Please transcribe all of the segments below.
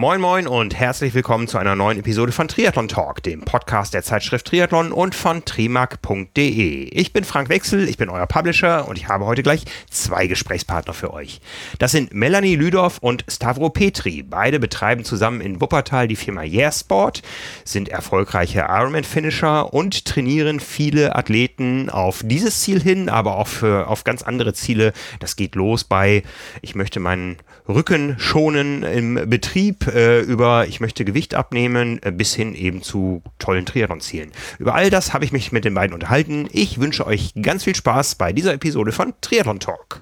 Moin Moin und herzlich willkommen zu einer neuen Episode von Triathlon Talk, dem Podcast der Zeitschrift Triathlon und von trimark.de. Ich bin Frank Wechsel, ich bin euer Publisher und ich habe heute gleich zwei Gesprächspartner für euch. Das sind Melanie Lüdorf und Stavro Petri. Beide betreiben zusammen in Wuppertal die Firma YeahSport, sind erfolgreiche Ironman-Finisher und trainieren viele Athleten auf dieses Ziel hin, aber auch auf ganz andere Ziele. Das geht los bei, ich möchte meinen Rücken schonen im Betrieb, über ich möchte Gewicht abnehmen, bis hin eben zu tollen Triathlon-Zielen. Über all das habe ich mich mit den beiden unterhalten. Ich wünsche euch ganz viel Spaß bei dieser Episode von Triathlon Talk.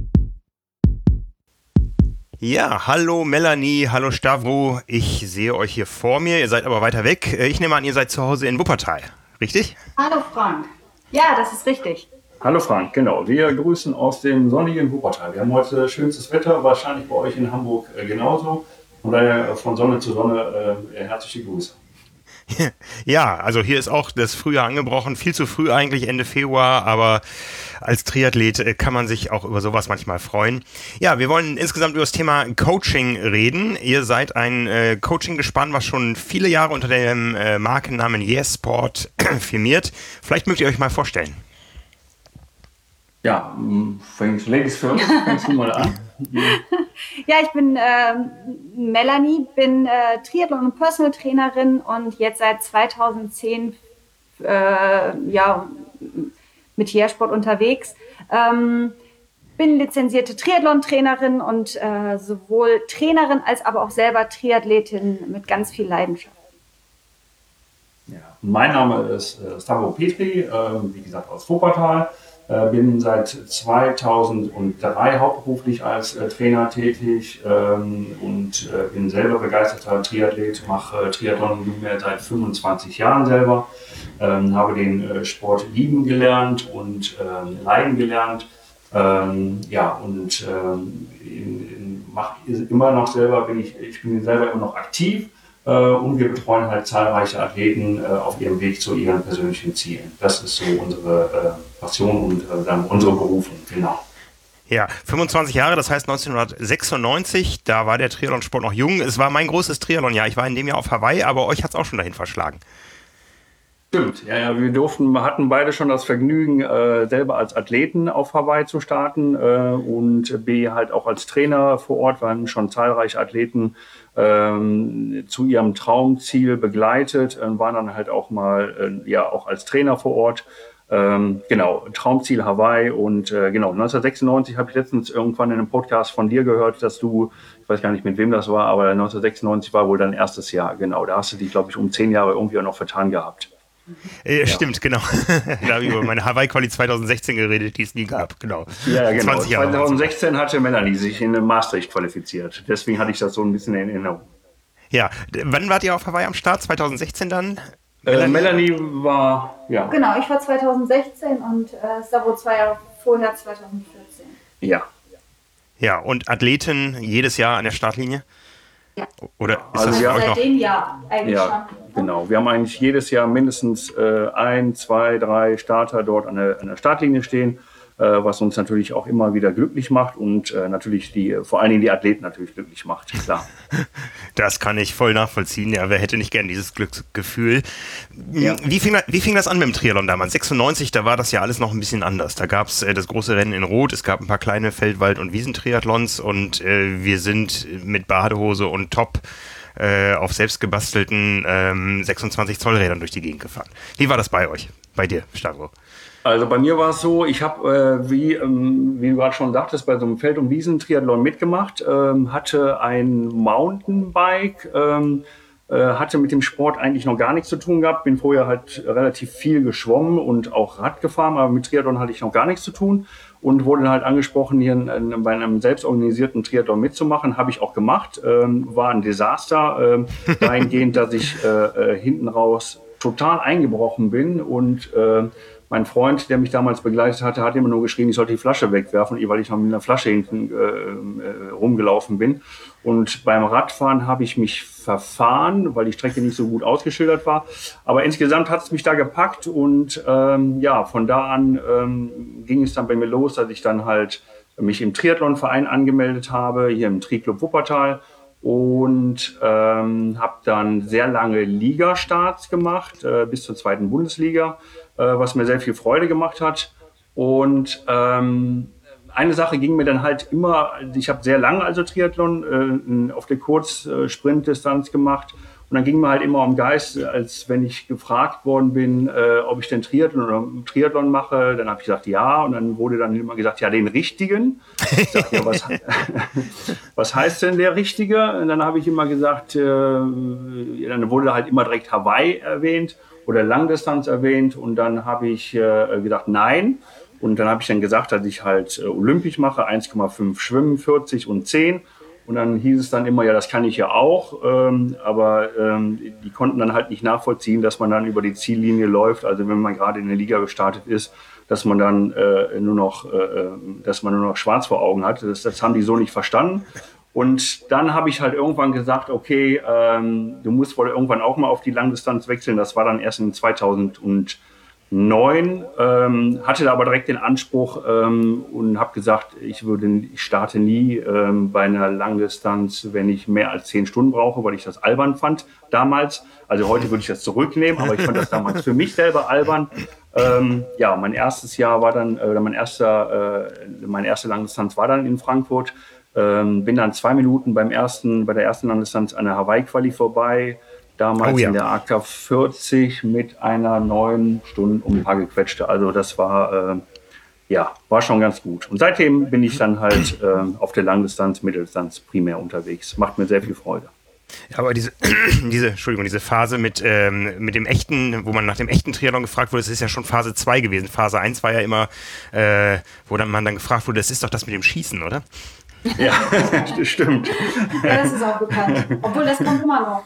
Ja, hallo Melanie, hallo Stavro. Ich sehe euch hier vor mir, ihr seid aber weiter weg. Ich nehme an, ihr seid zu Hause in Wuppertal, richtig? Hallo Frank. Ja, das ist richtig. Hallo Frank, genau. Wir grüßen aus dem sonnigen Wuppertal. Wir haben heute schönstes Wetter, wahrscheinlich bei euch in Hamburg genauso. Von daher von Sonne zu Sonne herzliche Grüße. Ja, also hier ist auch das Frühjahr angebrochen, viel zu früh eigentlich, Ende Februar, aber als Triathlet kann man sich auch über sowas manchmal freuen. Ja, wir wollen insgesamt über das Thema Coaching reden. Ihr seid ein Coaching-Gespann, was schon viele Jahre unter dem Markennamen YeahSport firmiert. Vielleicht mögt ihr euch mal vorstellen. Ja, Ladies first, fängst du mal an. Ja, ich bin Melanie, bin Triathlon- und Personal Trainerin und jetzt seit 2010 mit YeahSport unterwegs. Bin lizenzierte Triathlon-Trainerin und sowohl Trainerin als aber auch selber Triathletin mit ganz viel Leidenschaft. Ja, mein Name ist Stavro Petri, wie gesagt aus Wuppertal. Bin seit 2003 hauptberuflich als Trainer tätig und bin selber begeisterter Triathlet, mache Triathlon nunmehr seit 25 Jahren selber, habe den Sport lieben gelernt und leiden gelernt, mache immer noch selber, ich bin selber immer noch aktiv. Und wir betreuen halt zahlreiche Athleten auf ihrem Weg zu ihren persönlichen Zielen. Das ist so unsere Passion und dann unsere Berufung, genau. Ja, 25 Jahre, das heißt 1996, da war der Triathlonsport noch jung. Es war mein großes Triathlonjahr. Ich war in dem Jahr auf Hawaii, aber euch hat es auch schon dahin verschlagen. Stimmt, ja, wir hatten beide schon das Vergnügen, selber als Athleten auf Hawaii zu starten und B halt auch als Trainer vor Ort, waren schon zahlreiche Athleten zu ihrem Traumziel begleitet, waren dann halt auch mal auch als Trainer vor Ort. Genau, Traumziel Hawaii und genau, 1996 habe ich letztens irgendwann in einem Podcast von dir gehört, dass du, ich weiß gar nicht mit wem das war, aber 1996 war wohl dein erstes Jahr, genau, da hast du dich, glaube ich, um 10 Jahre irgendwie auch noch vertan gehabt. Stimmt, genau. Da habe ich über meine Hawaii-Quali 2016 geredet, die es nie gab, genau. Ja, genau. 20 Jahre 2016 hatte Melanie sich in Maastricht qualifiziert. Deswegen hatte ich das so ein bisschen in Erinnerung. Ja, wann wart ihr auf Hawaii am Start? 2016 dann? Melanie war, ja. Genau, ich war 2016 und Stavro 2 Jahre vorher, 2014. Ja. Ja, und Athleten jedes Jahr an der Startlinie? Ja. Oder ist also das für euch seit noch? dem Jahr eigentlich Ja, schon. genau. Wir haben eigentlich jedes Jahr mindestens 1, 2, 3 Starter dort an der Startlinie stehen, was uns natürlich auch immer wieder glücklich macht und natürlich vor allen Dingen die Athleten natürlich glücklich macht, klar. Das kann ich voll nachvollziehen. Ja, wer hätte nicht gern dieses Glücksgefühl? Ja. Wie fing das an mit dem Triathlon damals? 96, da war das ja alles noch ein bisschen anders. Da gab es das große Rennen in Rot, es gab ein paar kleine Feldwald- und Wiesentriathlons und wir sind mit Badehose und Top auf selbst gebastelten 26 Zoll Rädern durch die Gegend gefahren. Wie war das bei euch? Bei dir, Stavro? Also bei mir war es so, ich habe, wie du gerade schon sagtest, bei so einem Feld- und Wiesentriathlon mitgemacht, hatte ein Mountainbike, hatte mit dem Sport eigentlich noch gar nichts zu tun gehabt, bin vorher halt relativ viel geschwommen und auch Rad gefahren, aber mit Triathlon hatte ich noch gar nichts zu tun und wurde dann halt angesprochen, hier bei einem selbstorganisierten Triathlon mitzumachen, habe ich auch gemacht, war ein Desaster, dahingehend, dass ich hinten raus total eingebrochen bin und mein Freund, der mich damals begleitet hatte, hat immer nur geschrien, ich sollte die Flasche wegwerfen, weil ich noch mit einer Flasche hinten rumgelaufen bin. Und beim Radfahren habe ich mich verfahren, weil die Strecke nicht so gut ausgeschildert war. Aber insgesamt hat es mich da gepackt und von da an ging es dann bei mir los, dass ich dann halt mich im Triathlonverein angemeldet habe, hier im Triclub Wuppertal. und habe dann sehr lange Ligastarts gemacht, bis zur 2. Bundesliga, was mir sehr viel Freude gemacht hat. Und eine Sache ging mir dann halt immer, ich habe sehr lange also Triathlon auf der Kurzsprintdistanz gemacht. Und dann ging mir halt immer um Geist, als wenn ich gefragt worden bin, ob ich denn Triathlon mache. Dann habe ich gesagt, ja. Und dann wurde dann immer gesagt, ja, den richtigen. Ich sag, ja, was heißt denn der Richtige? Und dann habe ich immer gesagt, dann wurde halt immer direkt Hawaii erwähnt oder Langdistanz erwähnt. Und dann habe ich gedacht, nein. Und dann habe ich dann gesagt, dass ich halt olympisch mache, 1,5 Schwimmen, 40 und 10. Und dann hieß es dann immer, ja, das kann ich ja auch, aber die konnten dann halt nicht nachvollziehen, dass man dann über die Ziellinie läuft. Also wenn man gerade in der Liga gestartet ist, dass man dann nur noch schwarz vor Augen hat. Das haben die so nicht verstanden. Und dann habe ich halt irgendwann gesagt, okay, du musst wohl irgendwann auch mal auf die Langdistanz wechseln. Das war dann erst in 2009, hatte da aber direkt den Anspruch und habe gesagt, ich starte nie bei einer Langdistanz, wenn ich mehr als 10 Stunden brauche, weil ich das albern fand damals. Also heute würde ich das zurücknehmen, aber ich fand das damals für mich selber albern. Ja, mein erstes Jahr war dann, meine erste Langdistanz war dann in Frankfurt. Bin dann 2 Minuten bei der ersten Langdistanz an der Hawaii-Quali vorbei. Damals in der AK 40 mit einer 9 Stunden um ein paar gequetschte. Also das war schon ganz gut. Und seitdem bin ich dann halt auf der Langdistanz, Mitteldistanz primär unterwegs. Macht mir sehr viel Freude. Ja, aber diese Phase mit dem echten, wo man nach dem echten Triathlon gefragt wurde, das ist ja schon Phase 2 gewesen. Phase 1 war ja immer, wo man dann gefragt wurde, das ist doch das mit dem Schießen, oder? Ja, das stimmt. Ja, das ist auch bekannt. Obwohl, das kommt immer noch.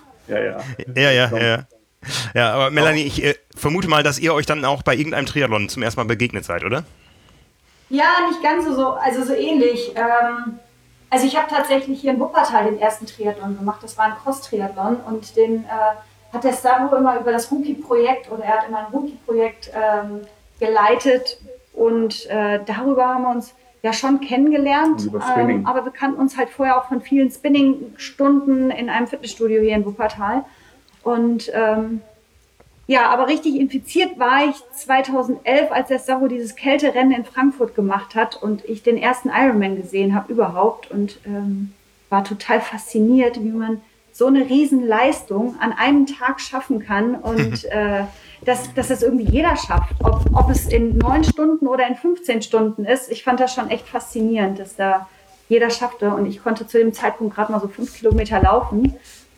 Ja, aber Melanie, ich vermute mal, dass ihr euch dann auch bei irgendeinem Triathlon zum ersten Mal begegnet seid, oder? Ja, nicht ganz so, also so ähnlich. Also ich habe tatsächlich hier in Wuppertal den ersten Triathlon gemacht. Das war ein Cross-Triathlon und den hat der Savo immer über das Rookie-Projekt oder er hat immer ein Rookie-Projekt geleitet und darüber haben wir uns ja schon kennengelernt, aber wir kannten uns halt vorher auch von vielen Spinning-Stunden in einem Fitnessstudio hier in Wuppertal. Und aber richtig infiziert war ich 2011, als der Savo dieses Kälterennen in Frankfurt gemacht hat und ich den ersten Ironman gesehen habe überhaupt und war total fasziniert, wie man so eine Riesenleistung an einem Tag schaffen kann und dass das irgendwie jeder schafft, ob es in 9 Stunden oder in 15 Stunden ist. Ich fand das schon echt faszinierend, dass da jeder schaffte und ich konnte zu dem Zeitpunkt gerade mal so 5 Kilometer laufen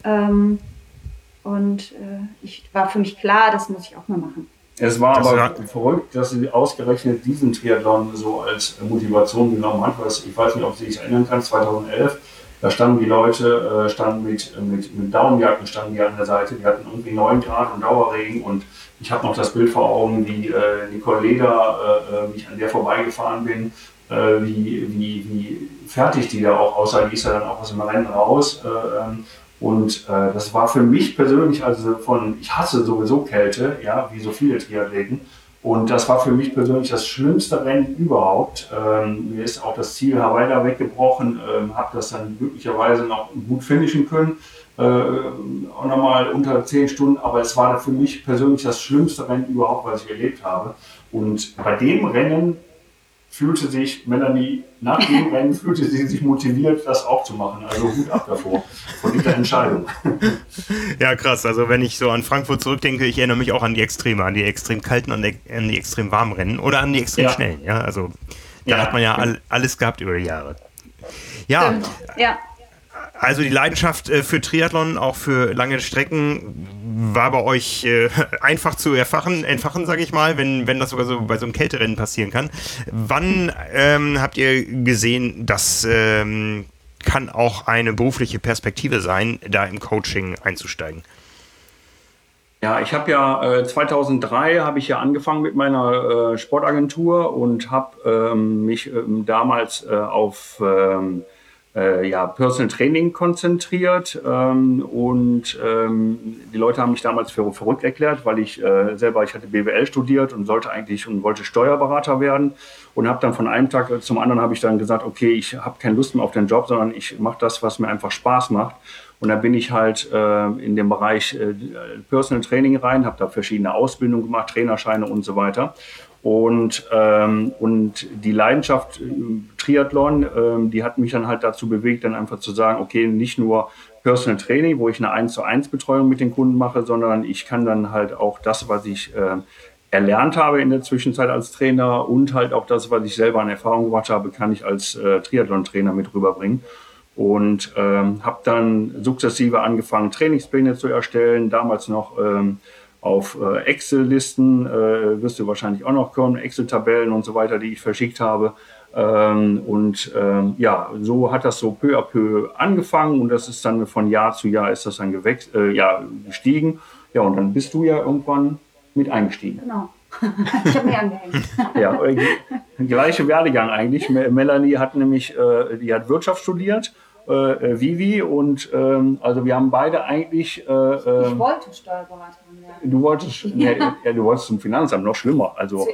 war für mich klar, das muss ich auch mal machen. Es war aber verrückt, dass sie ausgerechnet diesen Triathlon so als Motivation genommen hat, weil ich weiß nicht, ob Sie sich erinnern kann, 2011, da standen die Leute mit Daunenjacken standen die an der Seite, die hatten irgendwie 9 Grad und Dauerregen und ich habe noch das Bild vor Augen, wie Nicole Leder, wie ich an der vorbeigefahren bin, wie fertig die da auch aussah, die ist ja dann auch aus dem Rennen raus. Und das war für mich persönlich, ich hasse sowieso Kälte, ja, wie so viele Triathleten. Und das war für mich persönlich das schlimmste Rennen überhaupt. Mir ist auch das Ziel Hawaii da weggebrochen, habe das dann glücklicherweise noch gut finishen können. Auch nochmal unter 10 Stunden, aber es war für mich persönlich das schlimmste Rennen überhaupt, was ich erlebt habe. Und bei dem Rennen fühlte sich Melanie, nach dem Rennen fühlte sie sich motiviert, das auch zu machen. Also Hut ab davor, von dieser Entscheidung. Ja, krass. Also wenn ich so an Frankfurt zurückdenke, ich erinnere mich auch an die Extreme, an die extrem kalten, an die extrem warmen Rennen oder an die extrem schnellen. Ja, also da hat man ja alles gehabt über die Jahre. Ja. Ja. Also die Leidenschaft für Triathlon, auch für lange Strecken, war bei euch einfach zu entfachen, sage ich mal, wenn das sogar so bei so einem Kälterennen passieren kann. Wann habt ihr gesehen, das kann auch eine berufliche Perspektive sein, da im Coaching einzusteigen? Ja, ich habe 2003 habe ich angefangen mit meiner Sportagentur und habe mich damals auf Personal Training konzentriert die Leute haben mich damals für verrückt erklärt, weil ich hatte BWL studiert und wollte Steuerberater werden und habe dann von einem Tag zum anderen habe ich dann gesagt, okay, ich habe keine Lust mehr auf den Job, sondern ich mache das, was mir einfach Spaß macht. Und da bin ich halt in den Bereich Personal Training rein, habe da verschiedene Ausbildungen gemacht, Trainerscheine und so weiter. Und die Leidenschaft Triathlon, die hat mich dann halt dazu bewegt, dann einfach zu sagen, okay, nicht nur Personal Training, wo ich eine 1:1 Betreuung mit den Kunden mache, sondern ich kann dann halt auch das, was ich erlernt habe in der Zwischenzeit als Trainer und halt auch das, was ich selber an Erfahrung gemacht habe, kann ich als Triathlon-Trainer mit rüberbringen. Und habe dann sukzessive angefangen, Trainingspläne zu erstellen, damals noch auf Excel-Listen, wirst du wahrscheinlich auch noch kommen, Excel-Tabellen und so weiter, die ich verschickt habe. So hat das so peu à peu angefangen und das ist dann von Jahr zu Jahr ist das dann gestiegen. Ja, und dann bist du ja irgendwann mit eingestiegen. Genau. Ich habe mich angehängt. Ja, gleiche Werdegang eigentlich. Melanie hat nämlich, die hat Wirtschaft studiert. Vivi und also wir haben beide eigentlich. Ich wollte Steuerberaterin werden. Du wolltest, du wolltest zum Finanzamt, noch schlimmer. Also,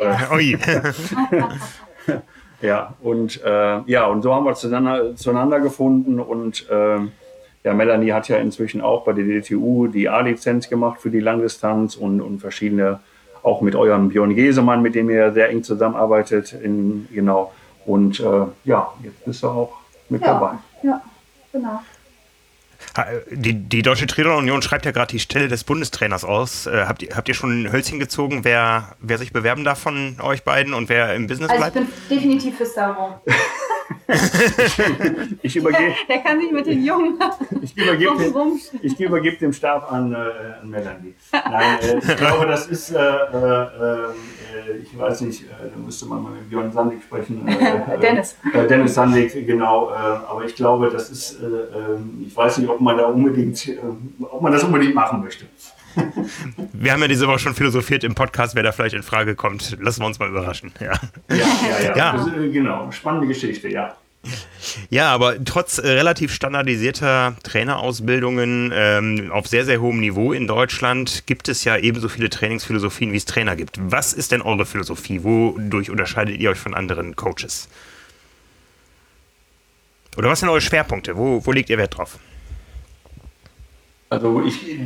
ja, und so haben wir zueinander gefunden und Melanie hat ja inzwischen auch bei der DTU die A-Lizenz gemacht für die Langdistanz und verschiedene, auch mit eurem Björn Gesemann, mit dem ihr sehr eng zusammenarbeitet. Und jetzt bist du auch mit dabei. Ja. Genau. Die Deutsche Triathlon-Union schreibt ja gerade die Stelle des Bundestrainers aus. Habt ihr schon ein Hölzchen gezogen, wer sich bewerben darf von euch beiden und wer im Business bleibt? Also ich bin definitiv für Savo. Der kann sich mit den Jungen ich übergebe den Stab an Melanie. Nein, ich glaube, das ist, ich weiß nicht, da müsste man mal mit Björn Sandig sprechen. Dennis Sandig, genau. Aber ich glaube, das ist, ich weiß nicht, ob man das unbedingt machen möchte. Wir haben ja diese Woche schon philosophiert im Podcast, wer da vielleicht in Frage kommt. Lassen wir uns mal überraschen. Ja. Das ist, genau, spannende Geschichte, ja. Ja, aber trotz relativ standardisierter Trainerausbildungen auf sehr, sehr hohem Niveau in Deutschland gibt es ja ebenso viele Trainingsphilosophien, wie es Trainer gibt. Was ist denn eure Philosophie? Wodurch unterscheidet ihr euch von anderen Coaches? Oder was sind eure Schwerpunkte? Wo legt ihr Wert drauf? Also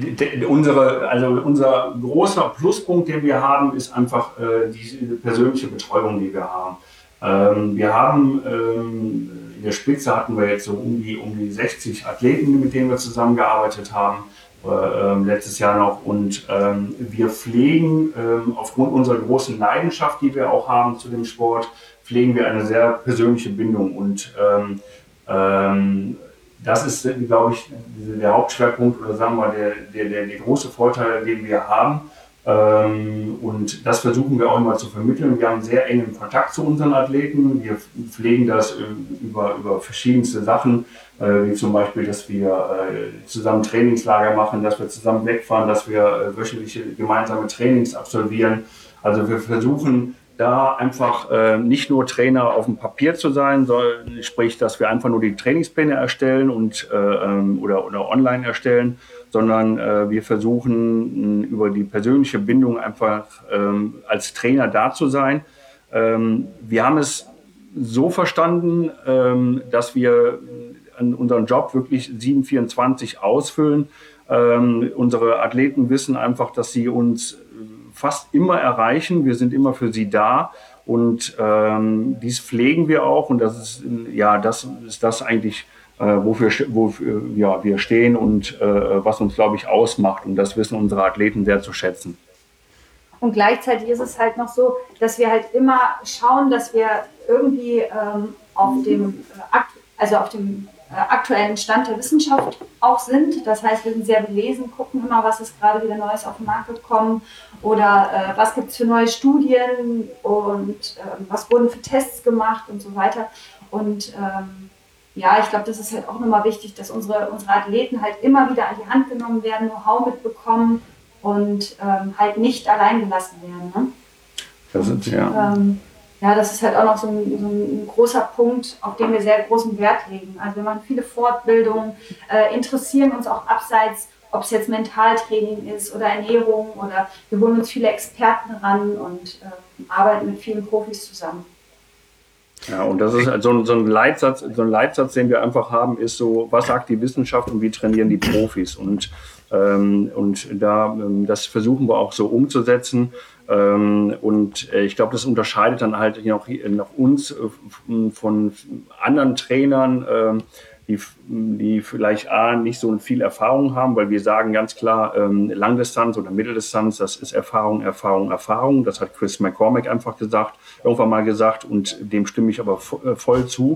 unser großer Pluspunkt, den wir haben, ist einfach die persönliche Betreuung, die wir haben. Wir haben in der Spitze hatten wir jetzt so um die 60 Athleten, mit denen wir zusammengearbeitet haben, letztes Jahr noch. Und wir pflegen aufgrund unserer großen Leidenschaft, die wir auch haben zu dem Sport, pflegen wir eine sehr persönliche Bindung. Und das ist, glaube ich, der Hauptschwerpunkt oder sagen wir der große Vorteil, den wir haben. Und das versuchen wir auch immer zu vermitteln. Wir haben sehr engen Kontakt zu unseren Athleten. Wir pflegen das über verschiedenste Sachen, wie zum Beispiel, dass wir zusammen Trainingslager machen, dass wir zusammen wegfahren, dass wir wöchentliche gemeinsame Trainings absolvieren. Also wir versuchen da einfach nicht nur Trainer auf dem Papier zu sein, sprich, dass wir einfach nur die Trainingspläne erstellen oder online erstellen, sondern wir versuchen über die persönliche Bindung einfach als Trainer da zu sein. Wir haben es so verstanden, dass wir unseren Job wirklich 7/24 ausfüllen. Unsere Athleten wissen einfach, dass sie uns fast immer erreichen. Wir sind immer für sie da und dies pflegen wir auch und das ist das eigentlich, wofür wir stehen und was uns, glaube ich, ausmacht. Und das wissen unsere Athleten sehr zu schätzen. Und gleichzeitig ist es halt noch so, dass wir halt immer schauen, dass wir irgendwie auf dem aktuellen Stand der Wissenschaft auch sind. Das heißt, wir sind sehr belesen, gucken immer, was ist gerade wieder Neues auf den Markt gekommen oder was gibt es für neue Studien und was wurden für Tests gemacht und so weiter. Und ich glaube, das ist halt auch nochmal wichtig, dass unsere Athleten halt immer wieder an die Hand genommen werden, Know-how mitbekommen und halt nicht allein gelassen werden. Ne? Das ist, ja, das ist halt auch noch so ein großer Punkt, auf den wir sehr großen Wert legen. Also wir machen viele Fortbildungen, interessieren uns auch abseits, ob es jetzt Mentaltraining ist oder Ernährung, oder wir holen uns viele Experten ran und arbeiten mit vielen Profis zusammen. Ja, und das ist so ein Leitsatz, den wir einfach haben, ist so, was sagt die Wissenschaft und wie trainieren die Profis? Und das versuchen wir auch so umzusetzen. Ich glaube, das unterscheidet dann halt noch uns von anderen Trainern, die vielleicht nicht so viel Erfahrung haben, weil wir sagen ganz klar, Langdistanz oder Mitteldistanz, das ist Erfahrung, Erfahrung, Erfahrung. Das hat Chris McCormack irgendwann mal gesagt, und dem stimme ich aber voll zu.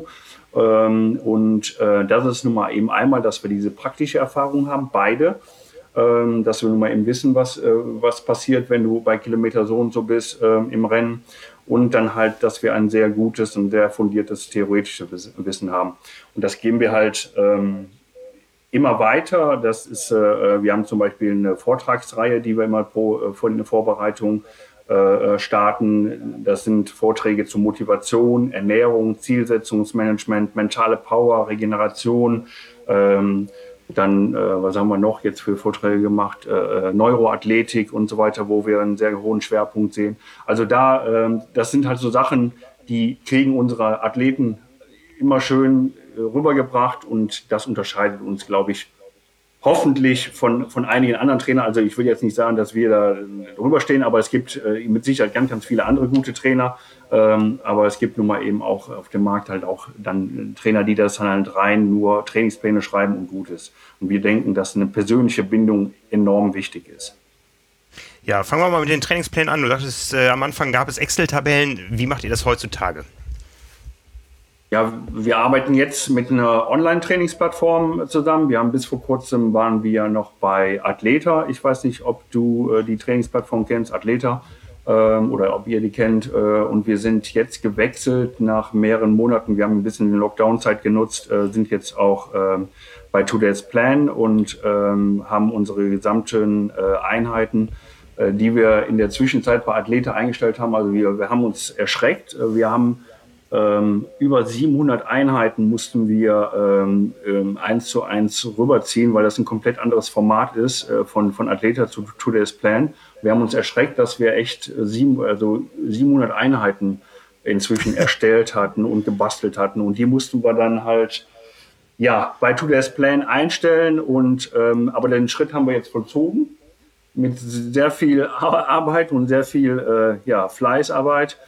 Das ist nun mal eben einmal, dass wir diese praktische Erfahrung haben, beide. Dass wir nun mal eben wissen, was passiert, wenn du bei Kilometer so und so bist im Rennen. Und dann halt, dass wir ein sehr gutes und sehr fundiertes theoretisches Wissen haben. Und das geben wir halt immer weiter. Das ist, wir haben zum Beispiel eine Vortragsreihe, die wir immer vor der Vorbereitung starten. Das sind Vorträge zu Motivation, Ernährung, Zielsetzungsmanagement, mentale Power, Regeneration. Dann, was haben wir noch jetzt für Vorträge gemacht? Neuroathletik und so weiter, wo wir einen sehr hohen Schwerpunkt sehen. Also das sind halt so Sachen, die kriegen unsere Athleten immer schön rübergebracht, und das unterscheidet uns, glaube ich, hoffentlich von einigen anderen Trainern. Also ich will jetzt nicht sagen, dass wir da drüber stehen, aber es gibt mit Sicherheit ganz, ganz viele andere gute Trainer. Aber es gibt nun mal eben auch auf dem Markt halt auch dann Trainer, die das dann halt rein nur Trainingspläne schreiben und gut ist. Und wir denken, dass eine persönliche Bindung enorm wichtig ist. Ja, fangen wir mal mit den Trainingsplänen an. Du sagtest, am Anfang gab es Excel-Tabellen. Wie macht ihr das heutzutage? Ja, wir arbeiten jetzt mit einer Online-Trainingsplattform zusammen. Bis vor kurzem waren wir noch bei Athleta. Ich weiß nicht, ob du die Trainingsplattform kennst, Athleta, oder ob ihr die kennt. Und wir sind jetzt gewechselt nach mehreren Monaten. Wir haben ein bisschen die Lockdown-Zeit genutzt, sind jetzt auch bei Today's Plan und haben unsere gesamten Einheiten, die wir in der Zwischenzeit bei Athleta eingestellt haben. Also wir haben uns erschreckt. Wir haben über 700 Einheiten mussten wir 1:1 rüberziehen, weil das ein komplett anderes Format ist von Athleta zu Today's Plan. Wir haben uns erschreckt, dass wir echt 700 Einheiten inzwischen erstellt hatten und gebastelt hatten. Und die mussten wir dann halt bei Today's Plan einstellen. Aber den Schritt haben wir jetzt vollzogen mit sehr viel Arbeit und sehr viel Fleißarbeit.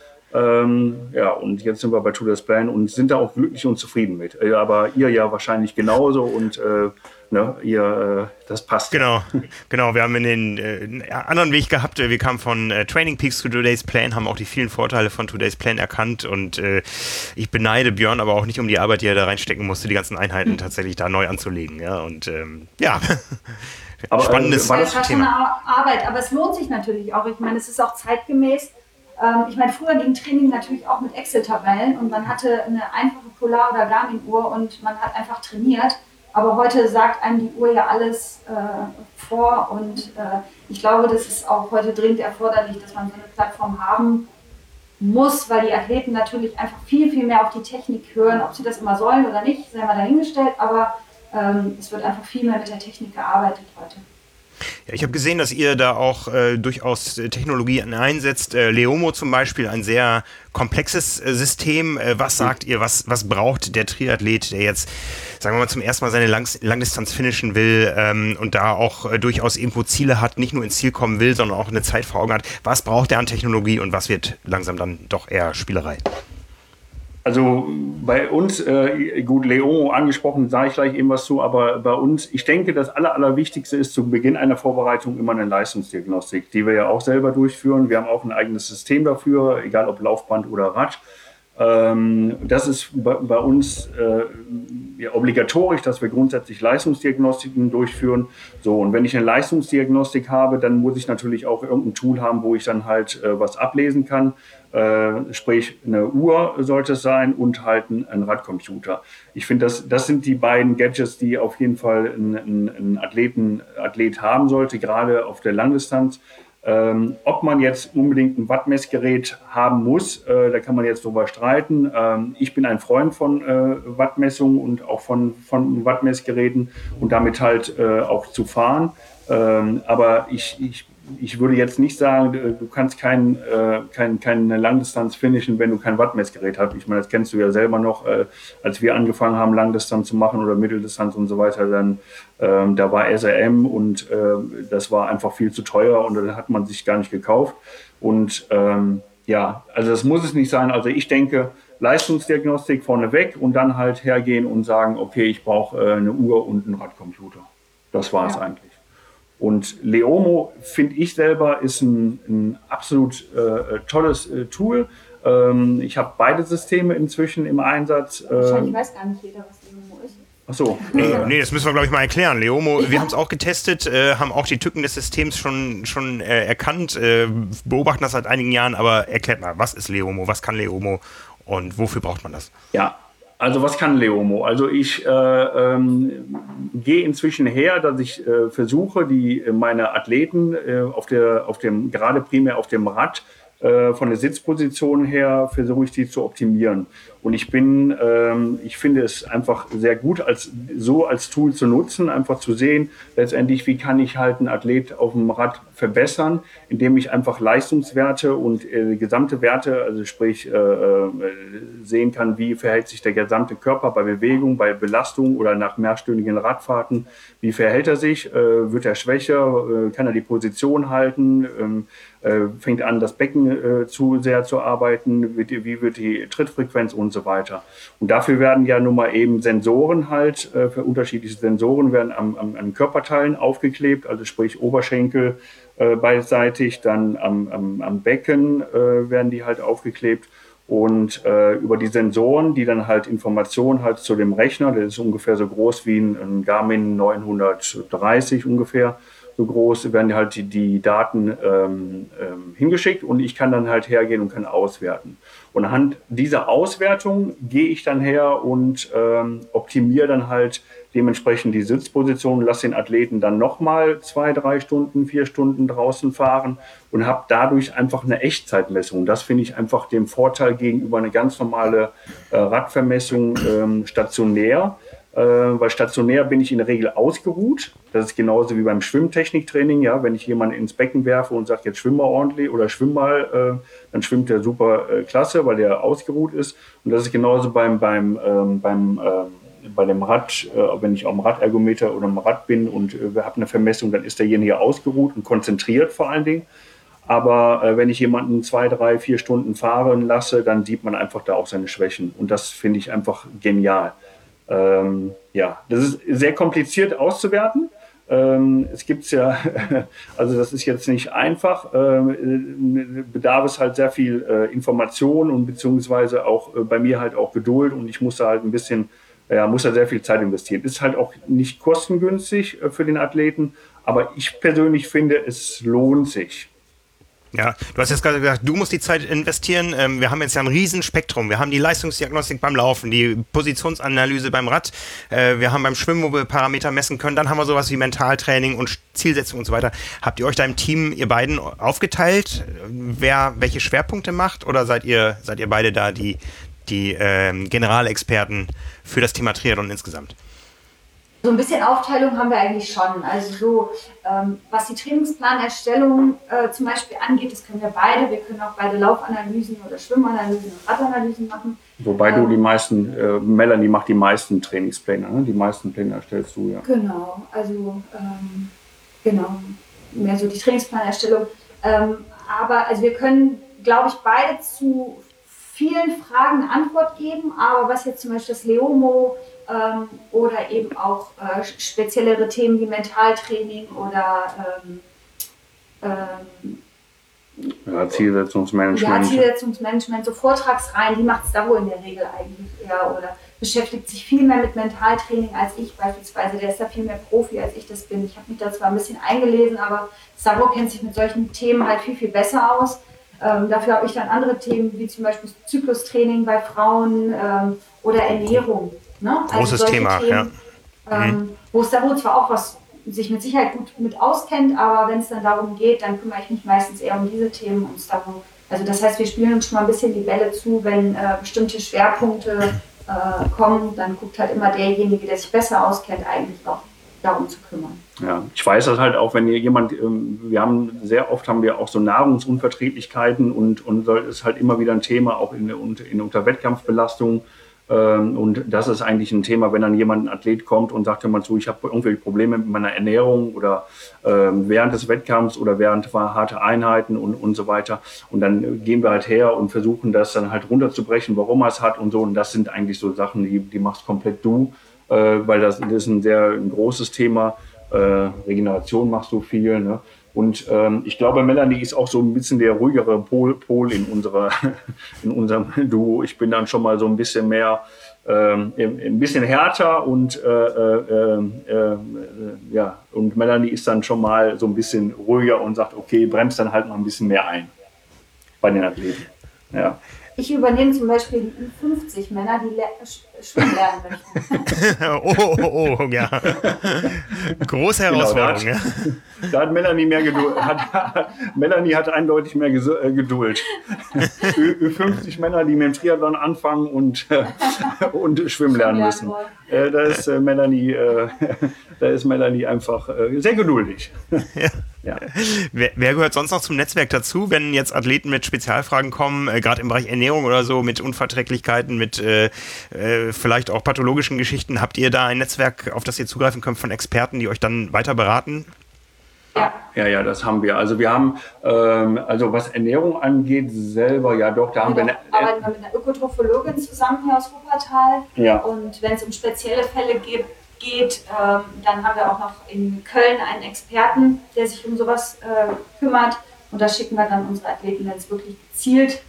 Und jetzt sind wir bei Today's Plan und sind da auch glücklich und zufrieden mit. Aber ihr ja wahrscheinlich genauso, und das passt. Genau. Wir haben einen anderen Weg gehabt. Wir kamen von Training Peaks zu Today's Plan, haben auch die vielen Vorteile von Today's Plan erkannt, und ich beneide Björn aber auch nicht um die Arbeit, die er da reinstecken musste, die ganzen Einheiten tatsächlich da neu anzulegen. Ja, und aber, spannendes Thema. Das war schon eine Arbeit, aber es lohnt sich natürlich auch. Ich meine, es ist auch zeitgemäß. Ich meine, früher ging Training natürlich auch mit Excel-Tabellen, und man hatte eine einfache Polar- oder Garmin-Uhr und man hat einfach trainiert. Aber heute sagt einem die Uhr ja alles vor, und ich glaube, das ist auch heute dringend erforderlich, dass man so eine Plattform haben muss, weil die Athleten natürlich einfach viel, viel mehr auf die Technik hören. Ob sie das immer sollen oder nicht, sei mal dahingestellt, aber es wird einfach viel mehr mit der Technik gearbeitet heute. Ja, ich habe gesehen, dass ihr da auch durchaus Technologien einsetzt. Leomo zum Beispiel, ein sehr komplexes System. Was sagt ihr, was braucht der Triathlet, der jetzt, sagen wir mal, zum ersten Mal seine Langdistanz finishen will und da auch durchaus irgendwo Ziele hat, nicht nur ins Ziel kommen will, sondern auch eine Zeit vor Augen hat. Was braucht er an Technologie und was wird langsam dann doch eher Spielerei? Also bei uns, gut, Leomo angesprochen, sage ich gleich eben was zu, aber bei uns, ich denke, das Allerwichtigste ist zu Beginn einer Vorbereitung immer eine Leistungsdiagnostik, die wir ja auch selber durchführen. Wir haben auch ein eigenes System dafür, egal ob Laufband oder Rad. Das ist bei uns obligatorisch, dass wir grundsätzlich Leistungsdiagnostiken durchführen. So, und wenn ich eine Leistungsdiagnostik habe, dann muss ich natürlich auch irgendein Tool haben, wo ich dann halt was ablesen kann. Sprich, eine Uhr sollte es sein und halt ein Radcomputer. Ich finde, das sind die beiden Gadgets, die auf jeden Fall ein Athlet haben sollte, gerade auf der Langdistanz. Ob man jetzt unbedingt ein Wattmessgerät haben muss, da kann man jetzt drüber streiten. Ich bin ein Freund von Wattmessungen und auch von Wattmessgeräten und damit halt auch zu fahren. Aber ich würde jetzt nicht sagen, du kannst keine Langdistanz finishen, wenn du kein Wattmessgerät hast. Ich meine, das kennst du ja selber noch, als wir angefangen haben, Langdistanz zu machen oder Mitteldistanz und so weiter, dann da war SRM und das war einfach viel zu teuer und dann hat man sich gar nicht gekauft. Und ja, also das muss es nicht sein. Also ich denke, Leistungsdiagnostik vorneweg und dann halt hergehen und sagen, okay, ich brauche eine Uhr und einen Radcomputer. Das war es eigentlich. Und Leomo, finde ich selber, ist ein absolut tolles Tool. Ich habe beide Systeme inzwischen im Einsatz. Wahrscheinlich weiß gar nicht jeder, was Leomo ist. Ach so. Nee, das müssen wir, glaube ich, mal erklären. Leomo, wir haben es auch getestet, haben auch die Tücken des Systems schon erkannt, beobachten das seit einigen Jahren, aber erklärt mal, was ist Leomo, was kann Leomo und wofür braucht man das? Ja. Also was kann Leomo? Also ich gehe inzwischen her, dass ich versuche, meine Athleten gerade primär auf dem Rad, von der Sitzposition her, versuche ich die zu optimieren. Und ich finde es einfach sehr gut, als Tool zu nutzen, einfach zu sehen, letztendlich, wie kann ich halt einen Athlet auf dem Rad verbessern, indem ich einfach Leistungswerte und gesamte Werte, also sprich sehen kann, wie verhält sich der gesamte Körper bei Bewegung, bei Belastung oder nach mehrstündigen Radfahrten, wie verhält er sich, wird er schwächer, kann er die Position halten, fängt an, das Becken zu sehr zu arbeiten, wie wird die Trittfrequenz und so weiter. Und dafür werden ja nun mal eben Sensoren halt, für unterschiedliche Sensoren werden an Körperteilen aufgeklebt, also sprich Oberschenkel beidseitig, dann am Becken werden die halt aufgeklebt. Und über die Sensoren, die dann halt Informationen halt zu dem Rechner, der ist ungefähr so groß wie ein Garmin 930 ungefähr, so groß, werden halt die Daten hingeschickt und ich kann dann halt hergehen und kann auswerten. Und anhand dieser Auswertung gehe ich dann her und optimiere dann halt dementsprechend die Sitzposition, lasse den Athleten dann nochmal 2, 3 Stunden, 4 Stunden draußen fahren und habe dadurch einfach eine Echtzeitmessung. Das finde ich einfach den Vorteil gegenüber eine ganz normale Radvermessung stationär. Weil stationär bin ich in der Regel ausgeruht. Das ist genauso wie beim Schwimmtechniktraining. Ja, wenn ich jemanden ins Becken werfe und sage, jetzt schwimm mal ordentlich oder schwimm mal, dann schwimmt der super klasse, weil der ausgeruht ist. Und das ist genauso bei dem Rad, wenn ich am Radergometer oder am Rad bin und habe eine Vermessung, dann ist derjenige ausgeruht und konzentriert vor allen Dingen. Aber wenn ich jemanden 2, 3, 4 Stunden fahren lasse, dann sieht man einfach da auch seine Schwächen. Und das finde ich einfach genial. Ja, das ist sehr kompliziert auszuwerten. Es gibt ja, also das ist jetzt nicht einfach, bedarf es halt sehr viel Information und beziehungsweise auch bei mir halt auch Geduld und ich muss da halt ein bisschen, muss da sehr viel Zeit investieren. Ist halt auch nicht kostengünstig für den Athleten, aber ich persönlich finde, es lohnt sich. Ja, du hast jetzt gerade gesagt, du musst die Zeit investieren. Wir haben jetzt ja ein Riesenspektrum. Wir haben die Leistungsdiagnostik beim Laufen, die Positionsanalyse beim Rad. Wir haben beim Schwimmen, wo wir Parameter messen können. Dann haben wir sowas wie Mentaltraining und Zielsetzung und so weiter. Habt ihr euch da im Team, ihr beiden, aufgeteilt, wer welche Schwerpunkte macht? Oder seid ihr beide da die Generalexperten für das Thema Triathlon insgesamt? So ein bisschen Aufteilung haben wir eigentlich schon. Also so, was die Trainingsplanerstellung zum Beispiel angeht, das können wir beide. Wir können auch beide Laufanalysen oder Schwimmanalysen und Radanalysen machen. Wobei du die meisten, Melanie macht die meisten Trainingspläne, ne? Die meisten Pläne erstellst du, ja. Genau, also mehr so die Trainingsplanerstellung. Aber also wir können, glaube ich, beide zu vielen Fragen eine Antwort geben. Aber was jetzt zum Beispiel das Leomo oder eben auch speziellere Themen wie Mentaltraining oder Zielsetzungsmanagement, so Vortragsreihen, die macht es da wohl in der Regel eigentlich eher oder beschäftigt sich viel mehr mit Mentaltraining als ich beispielsweise. Der ist da viel mehr Profi, als ich das bin. Ich habe mich da zwar ein bisschen eingelesen, aber Savo kennt sich mit solchen Themen halt viel, viel besser aus. Dafür habe ich dann andere Themen, wie zum Beispiel Zyklustraining bei Frauen oder Ernährung. Ne? Großes Thema, Themen, ja. Wo es da wohl zwar auch was sich mit Sicherheit gut mit auskennt, aber wenn es dann darum geht, dann kümmere ich mich meistens eher um diese Themen und darum. Also das heißt, wir spielen uns schon mal ein bisschen die Bälle zu, wenn bestimmte Schwerpunkte kommen, dann guckt halt immer derjenige, der sich besser auskennt, eigentlich auch darum zu kümmern. Ja, ich weiß das halt auch, wenn jemand, sehr oft haben wir auch so Nahrungsunverträglichkeiten und das ist halt immer wieder ein Thema, auch unter Wettkampfbelastung. Und das ist eigentlich ein Thema, wenn dann jemand, ein Athlet kommt und sagt, hör mal zu, ich habe irgendwelche Probleme mit meiner Ernährung oder während des Wettkampfs oder während harter Einheiten und so weiter. Und dann gehen wir halt her und versuchen das dann halt runterzubrechen, warum er es hat und so. Und das sind eigentlich so Sachen, die machst komplett du, weil das ist ein großes Thema. Regeneration machst du viel, ne? Und ich glaube, Melanie ist auch so ein bisschen der ruhigere Pol in unserem Duo. Ich bin dann schon mal so ein bisschen mehr, ein bisschen härter und und Melanie ist dann schon mal so ein bisschen ruhiger und sagt, okay, bremst dann halt noch ein bisschen mehr ein bei den Athleten. Ja. Ich übernehme zum Beispiel die Ü50-Männer, die schwimmen lernen möchten. Oh, ja. Große Herausforderung, genau, da hat Melanie mehr Geduld. Melanie hat eindeutig mehr Geduld. Ü50 Männer, die mit dem Triathlon anfangen und schwimmen lernen müssen. Da ist Melanie einfach sehr geduldig. Ja. Ja. Wer gehört sonst noch zum Netzwerk dazu, wenn jetzt Athleten mit Spezialfragen kommen, gerade im Bereich Ernährung oder so, mit Unverträglichkeiten, mit vielleicht auch pathologischen Geschichten? Habt ihr da ein Netzwerk, auf das ihr zugreifen könnt von Experten, die euch dann weiter beraten? Ja, das haben wir. Also wir haben, was Ernährung angeht, selber, ja doch, da haben wir... arbeiten wir mit einer Ökotrophologin zusammen hier aus Wuppertal. Ja. Und wenn es um spezielle Fälle geht, dann haben wir auch noch in Köln einen Experten, der sich um sowas kümmert. Und da schicken wir dann unsere Athleten, wenn es wirklich gezielt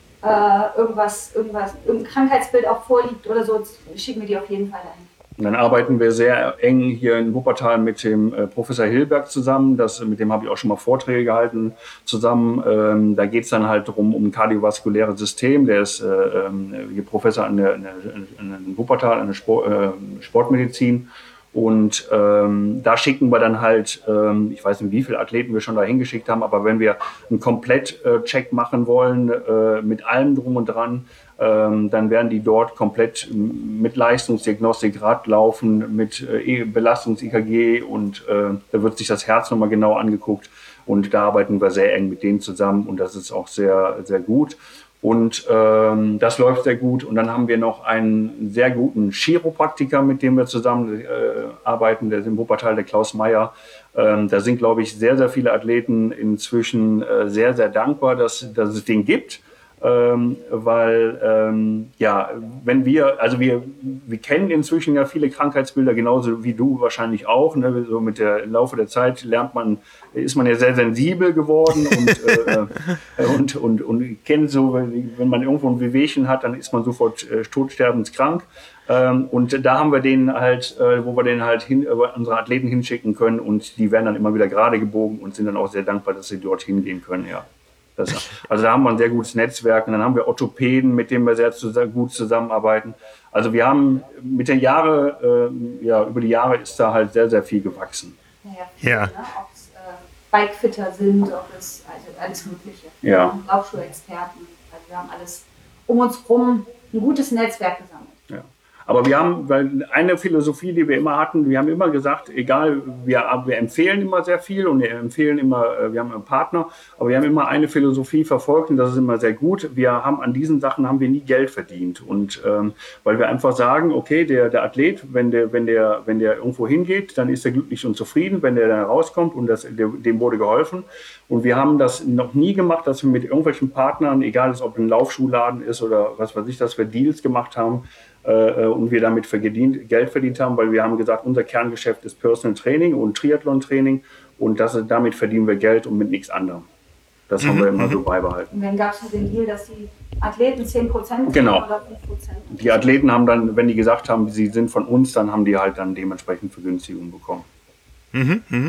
irgendein Krankheitsbild auch vorliegt oder so, schicken wir die auf jeden Fall dahin. Und dann arbeiten wir sehr eng hier in Wuppertal mit dem Professor Hilberg zusammen. Mit dem habe ich auch schon mal Vorträge gehalten zusammen. Da geht es dann halt um ein kardiovaskuläres System. Der ist hier Professor an Wuppertal, an der Sportmedizin. Und da schicken wir dann halt, ich weiß nicht, wie viele Athleten wir schon da hingeschickt haben, aber wenn wir einen Komplettcheck machen wollen, mit allem drum und dran, dann werden die dort komplett mit Leistungsdiagnostik, Radlaufen, mit Belastungs-EKG und da wird sich das Herz nochmal genau angeguckt und da arbeiten wir sehr eng mit denen zusammen und das ist auch sehr, sehr gut. Und das läuft sehr gut. Und dann haben wir noch einen sehr guten Chiropraktiker, mit dem wir zusammen arbeiten, der ist in Wuppertal, der Klaus Meyer. Da sind, glaube ich, sehr, sehr viele Athleten inzwischen sehr, sehr dankbar, dass es den gibt. Weil wenn wir kennen inzwischen ja viele Krankheitsbilder, genauso wie du wahrscheinlich auch, ne? So mit der im Laufe der Zeit ist man ja sehr sensibel geworden und kennt so, wenn man irgendwo ein Wehwehchen hat, dann ist man sofort todsterbenskrank. Und da haben wir den halt, wo wir den halt unsere Athleten hinschicken können und die werden dann immer wieder gerade gebogen und sind dann auch sehr dankbar, dass sie dort hingehen können, ja. Also da haben wir ein sehr gutes Netzwerk und dann haben wir Orthopäden, mit denen wir sehr gut zusammenarbeiten. Also wir haben über die Jahre ist da halt sehr, sehr viel gewachsen. Ja. Ne? Ob es Bikefitter sind, ob es alles Mögliche. Ja. Laufschuhexperten. Also wir haben alles um uns herum ein gutes Netzwerk gesammelt. Ja. Aber wir haben, weil eine Philosophie, die wir immer hatten, wir haben immer gesagt, egal, wir empfehlen immer sehr viel und wir empfehlen immer, wir haben einen Partner, aber wir haben immer eine Philosophie verfolgt und das ist immer sehr gut. Wir haben an diesen Sachen haben wir nie Geld verdient und weil wir einfach sagen, okay, der Athlet, wenn der irgendwo hingeht, dann ist er glücklich und zufrieden, wenn der dann rauskommt und dem wurde geholfen. Und wir haben das noch nie gemacht, dass wir mit irgendwelchen Partnern, egal ob ein Laufschuhladen ist oder was weiß ich, dass wir Deals gemacht haben, und wir damit Geld verdient haben, weil wir haben gesagt, unser Kerngeschäft ist Personal Training und Triathlon-Training und damit verdienen wir Geld und mit nichts anderem. Das haben wir immer so beibehalten. Und dann gab es halt den Deal, dass die Athleten 10% genau. oder 5%. Die Athleten haben dann, wenn die gesagt haben, sie sind von uns, dann haben die halt dann dementsprechend Vergünstigungen bekommen.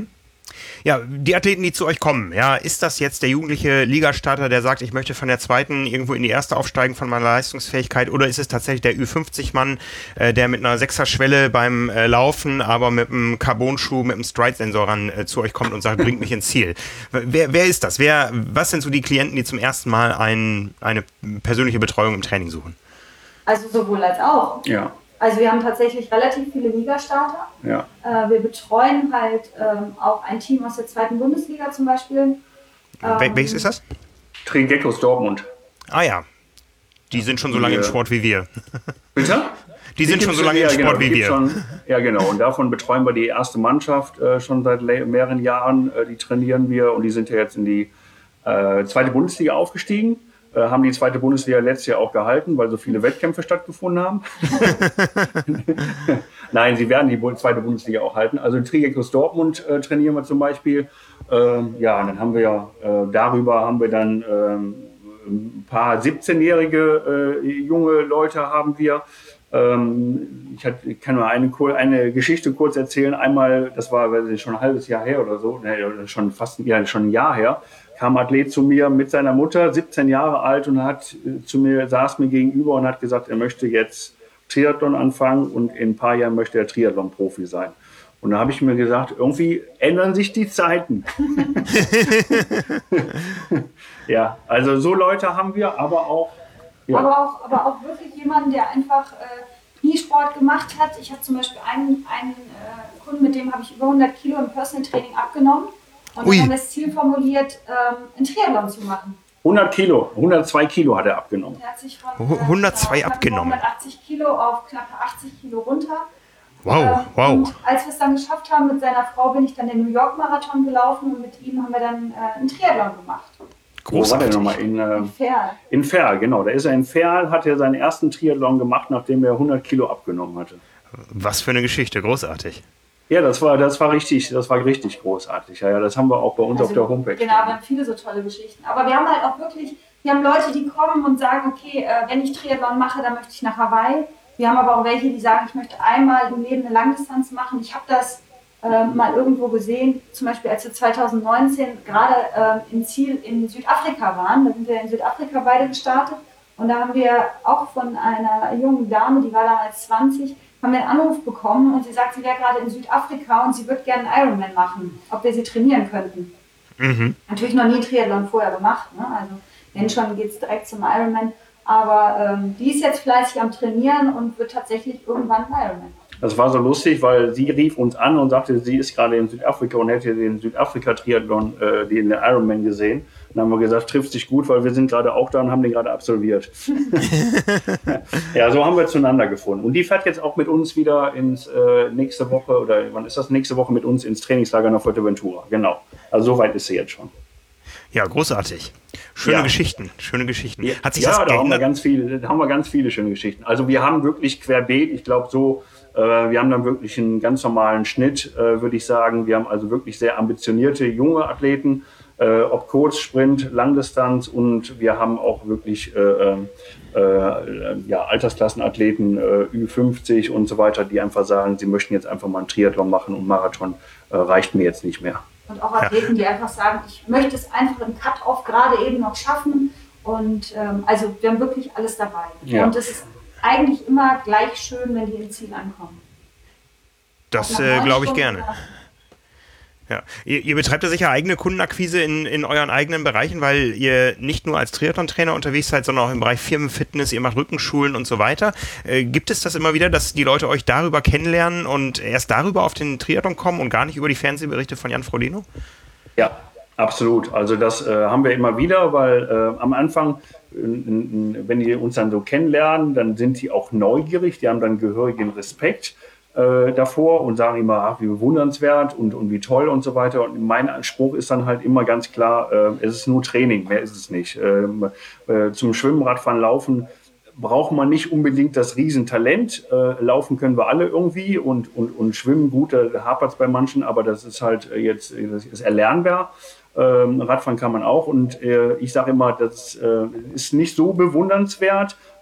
Ja, die Athleten, die zu euch kommen, ja, ist das jetzt der jugendliche Ligastarter, der sagt, ich möchte von der zweiten irgendwo in die erste aufsteigen von meiner Leistungsfähigkeit, oder ist es tatsächlich der Ü50-Mann, der mit einer 6er-Schwelle beim Laufen, aber mit einem Carbon-Schuh, mit einem Stride-Sensor ran zu euch kommt und sagt, bringt mich ins Ziel? Wer ist das? Was sind so die Klienten, die zum ersten Mal eine persönliche Betreuung im Training suchen? Also sowohl als auch. Ja. Also wir haben tatsächlich relativ viele Ligastarter. Ja. Wir betreuen halt auch ein Team aus der 2. Bundesliga zum Beispiel. Welches ist das? Trigecos Dortmund. Ah ja, die sind schon so lange im Sport wie wir. Bitte? Die sind schon so lange im Sport wie wir. Ja, genau. Und davon betreuen wir die erste Mannschaft schon seit mehreren Jahren. Die trainieren wir und die sind ja jetzt in die 2. Bundesliga aufgestiegen. Haben die 2. Bundesliga letztes Jahr auch gehalten, weil so viele Wettkämpfe stattgefunden haben. Nein, sie werden die 2. Bundesliga auch halten. Also in Trigecos Dortmund trainieren wir zum Beispiel. Ja, dann haben wir darüber haben wir dann ein paar 17-jährige junge Leute haben wir. Ich kann mal eine Geschichte kurz erzählen. Einmal, das war schon ein halbes Jahr her oder so, schon ein Jahr her, kam ein Athlet zu mir mit seiner Mutter, 17 Jahre alt, und saß mir gegenüber und hat gesagt, er möchte jetzt Triathlon anfangen und in ein paar Jahren möchte er Triathlon-Profi sein. Und da habe ich mir gesagt, irgendwie ändern sich die Zeiten. Ja, also so Leute haben wir, aber auch... Ja. Aber auch wirklich jemanden, der einfach nie Sport gemacht hat. Ich habe zum Beispiel einen Kunden, mit dem habe ich über 100 Kilo im Personal Training abgenommen. Und dann haben wir das Ziel formuliert, einen Triathlon zu machen. 100 Kilo, 102 Kilo hat er abgenommen. Er hat sich von 102 abgenommen. 180 Kilo auf knappe 80 Kilo runter. Wow. Und als wir es dann geschafft haben mit seiner Frau, bin ich dann den New York Marathon gelaufen und mit ihm haben wir dann einen Triathlon gemacht. Wo war der nochmal? In Verl. In Verl, genau. Da ist er in Verl, hat er seinen ersten Triathlon gemacht, nachdem er 100 Kilo abgenommen hatte. Was für eine Geschichte, großartig. Ja, das war richtig großartig. Ja, das haben wir auch bei uns auf der Homepage. Genau, wir haben viele so tolle Geschichten. Aber wir haben halt auch wirklich, wir haben Leute, die kommen und sagen, okay, wenn ich Triathlon mache, dann möchte ich nach Hawaii. Wir haben aber auch welche, die sagen, ich möchte einmal im Leben eine Langdistanz machen. Ich habe das mal irgendwo gesehen, zum Beispiel als wir 2019 gerade im Ziel in Südafrika waren. Da sind wir in Südafrika beide gestartet und da haben wir auch von einer jungen Dame, die war damals 20, haben wir einen Anruf bekommen und sie sagt, sie wäre gerade in Südafrika und sie würde gerne einen Ironman machen, ob wir sie trainieren könnten. Mhm. Natürlich noch nie Triathlon vorher gemacht, ne? Also wenn schon, geht es direkt zum Ironman, aber die ist jetzt fleißig am Trainieren und wird tatsächlich irgendwann einen Ironman. Das war so lustig, weil sie rief uns an und sagte, sie ist gerade in Südafrika und hätte den Südafrika-Triathlon, den Ironman gesehen. Und dann haben wir gesagt, trifft sich gut, weil wir sind gerade auch da und haben den gerade absolviert. Ja, so haben wir zueinander gefunden. Und die fährt jetzt auch mit uns wieder ins nächste Woche, oder wann ist das, nächste Woche mit uns ins Trainingslager nach Fuerteventura. Genau, also so weit ist sie jetzt schon. Ja, großartig. Schöne Geschichten. Ja, Hat sich das da geändert? haben wir ganz viele schöne Geschichten. Also wir haben wirklich querbeet, ich glaube so, wir haben dann wirklich einen ganz normalen Schnitt, würde ich sagen. Wir haben also wirklich sehr ambitionierte junge Athleten, ob Kurz, Sprint, Langdistanz, und wir haben auch wirklich Altersklassenathleten, Ü50 und so weiter, die einfach sagen, sie möchten jetzt einfach mal einen Triathlon machen und Marathon reicht mir jetzt nicht mehr. Und auch Athleten, die einfach sagen, ich möchte es einfach im Cut-Off gerade eben noch schaffen. Und also wir haben wirklich alles dabei. Ja. Und es ist eigentlich immer gleich schön, wenn die im Ziel ankommen. Das glaube ich gerne. Ja. Ihr betreibt ja sicher eigene Kundenakquise in euren eigenen Bereichen, weil ihr nicht nur als Triathlon-Trainer unterwegs seid, sondern auch im Bereich Firmenfitness, ihr macht Rückenschulen und so weiter. Gibt es das immer wieder, dass die Leute euch darüber kennenlernen und erst darüber auf den Triathlon kommen und gar nicht über die Fernsehberichte von Jan Frodeno? Ja, absolut. Also das haben wir immer wieder, weil am Anfang, wenn die uns dann so kennenlernen, dann sind die auch neugierig, die haben dann gehörigen Respekt davor und sagen immer, wie bewundernswert und wie toll und so weiter. Und mein Anspruch ist dann halt immer ganz klar, es ist nur Training, mehr ist es nicht. Zum Schwimmen, Radfahren, Laufen braucht man nicht unbedingt das Riesentalent. Laufen können wir alle irgendwie und schwimmen gut, da hapert es bei manchen, aber das ist halt das ist erlernbar. Radfahren kann man auch, und ich sage immer, das ist nicht so bewundernswert,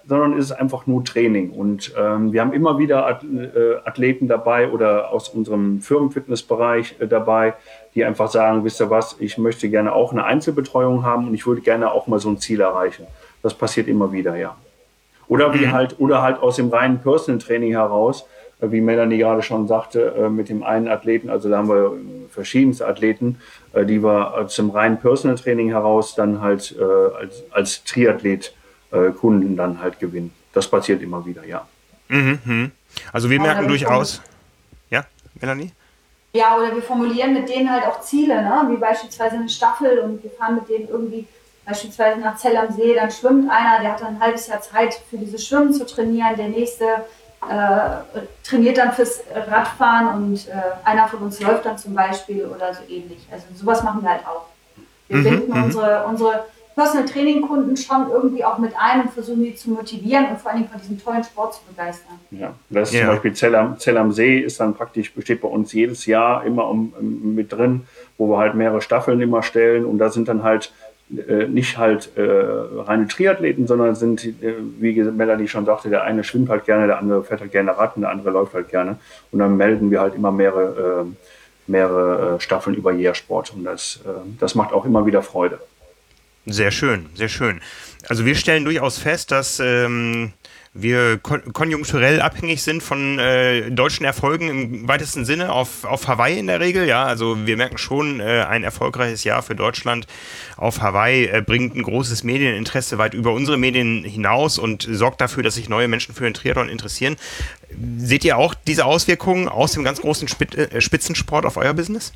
sondern ist es einfach nur Training. Und wir haben immer wieder Athleten dabei oder aus unserem Firmenfitnessbereich dabei, die einfach sagen, wisst ihr was, ich möchte gerne auch eine Einzelbetreuung haben und ich würde gerne auch mal so ein Ziel erreichen. Das passiert immer wieder, ja. Oder halt aus dem reinen Personal Training heraus, wie Melanie gerade schon sagte, mit dem einen Athleten, also da haben wir verschiedenste Athleten, die wir aus dem reinen Personal Training heraus dann halt als Triathlet Kunden dann halt gewinnen. Das passiert immer wieder, ja. Also wir merken durchaus, ja, Melanie? Ja, oder wir formulieren mit denen halt auch Ziele, ne? Wie beispielsweise eine Staffel, und wir fahren mit denen irgendwie beispielsweise nach Zell am See, dann schwimmt einer, der hat dann ein halbes Jahr Zeit für dieses Schwimmen zu trainieren, der nächste trainiert dann fürs Radfahren und einer von uns läuft dann zum Beispiel oder so ähnlich. Also sowas machen wir halt auch. Wir binden unsere Personal Training Kunden schon irgendwie auch mit ein und versuchen die zu motivieren und vor allem von diesem tollen Sport zu begeistern. Ja, das ist zum Beispiel Zell am See ist dann praktisch, besteht bei uns jedes Jahr immer mit drin, wo wir halt mehrere Staffeln immer stellen, und da sind dann halt nicht halt reine Triathleten, sondern sind, wie Melanie schon sagte, der eine schwimmt halt gerne, der andere fährt halt gerne Rad und der andere läuft halt gerne. Und dann melden wir halt immer mehrere Staffeln über Jährsport, und das macht auch immer wieder Freude. Sehr schön, sehr schön. Also wir stellen durchaus fest, dass wir konjunkturell abhängig sind von deutschen Erfolgen im weitesten Sinne auf Hawaii in der Regel. Ja, also wir merken schon, ein erfolgreiches Jahr für Deutschland auf Hawaii bringt ein großes Medieninteresse weit über unsere Medien hinaus und sorgt dafür, dass sich neue Menschen für den Triathlon interessieren. Seht ihr auch diese Auswirkungen aus dem ganz großen Spitzensport auf euer Business?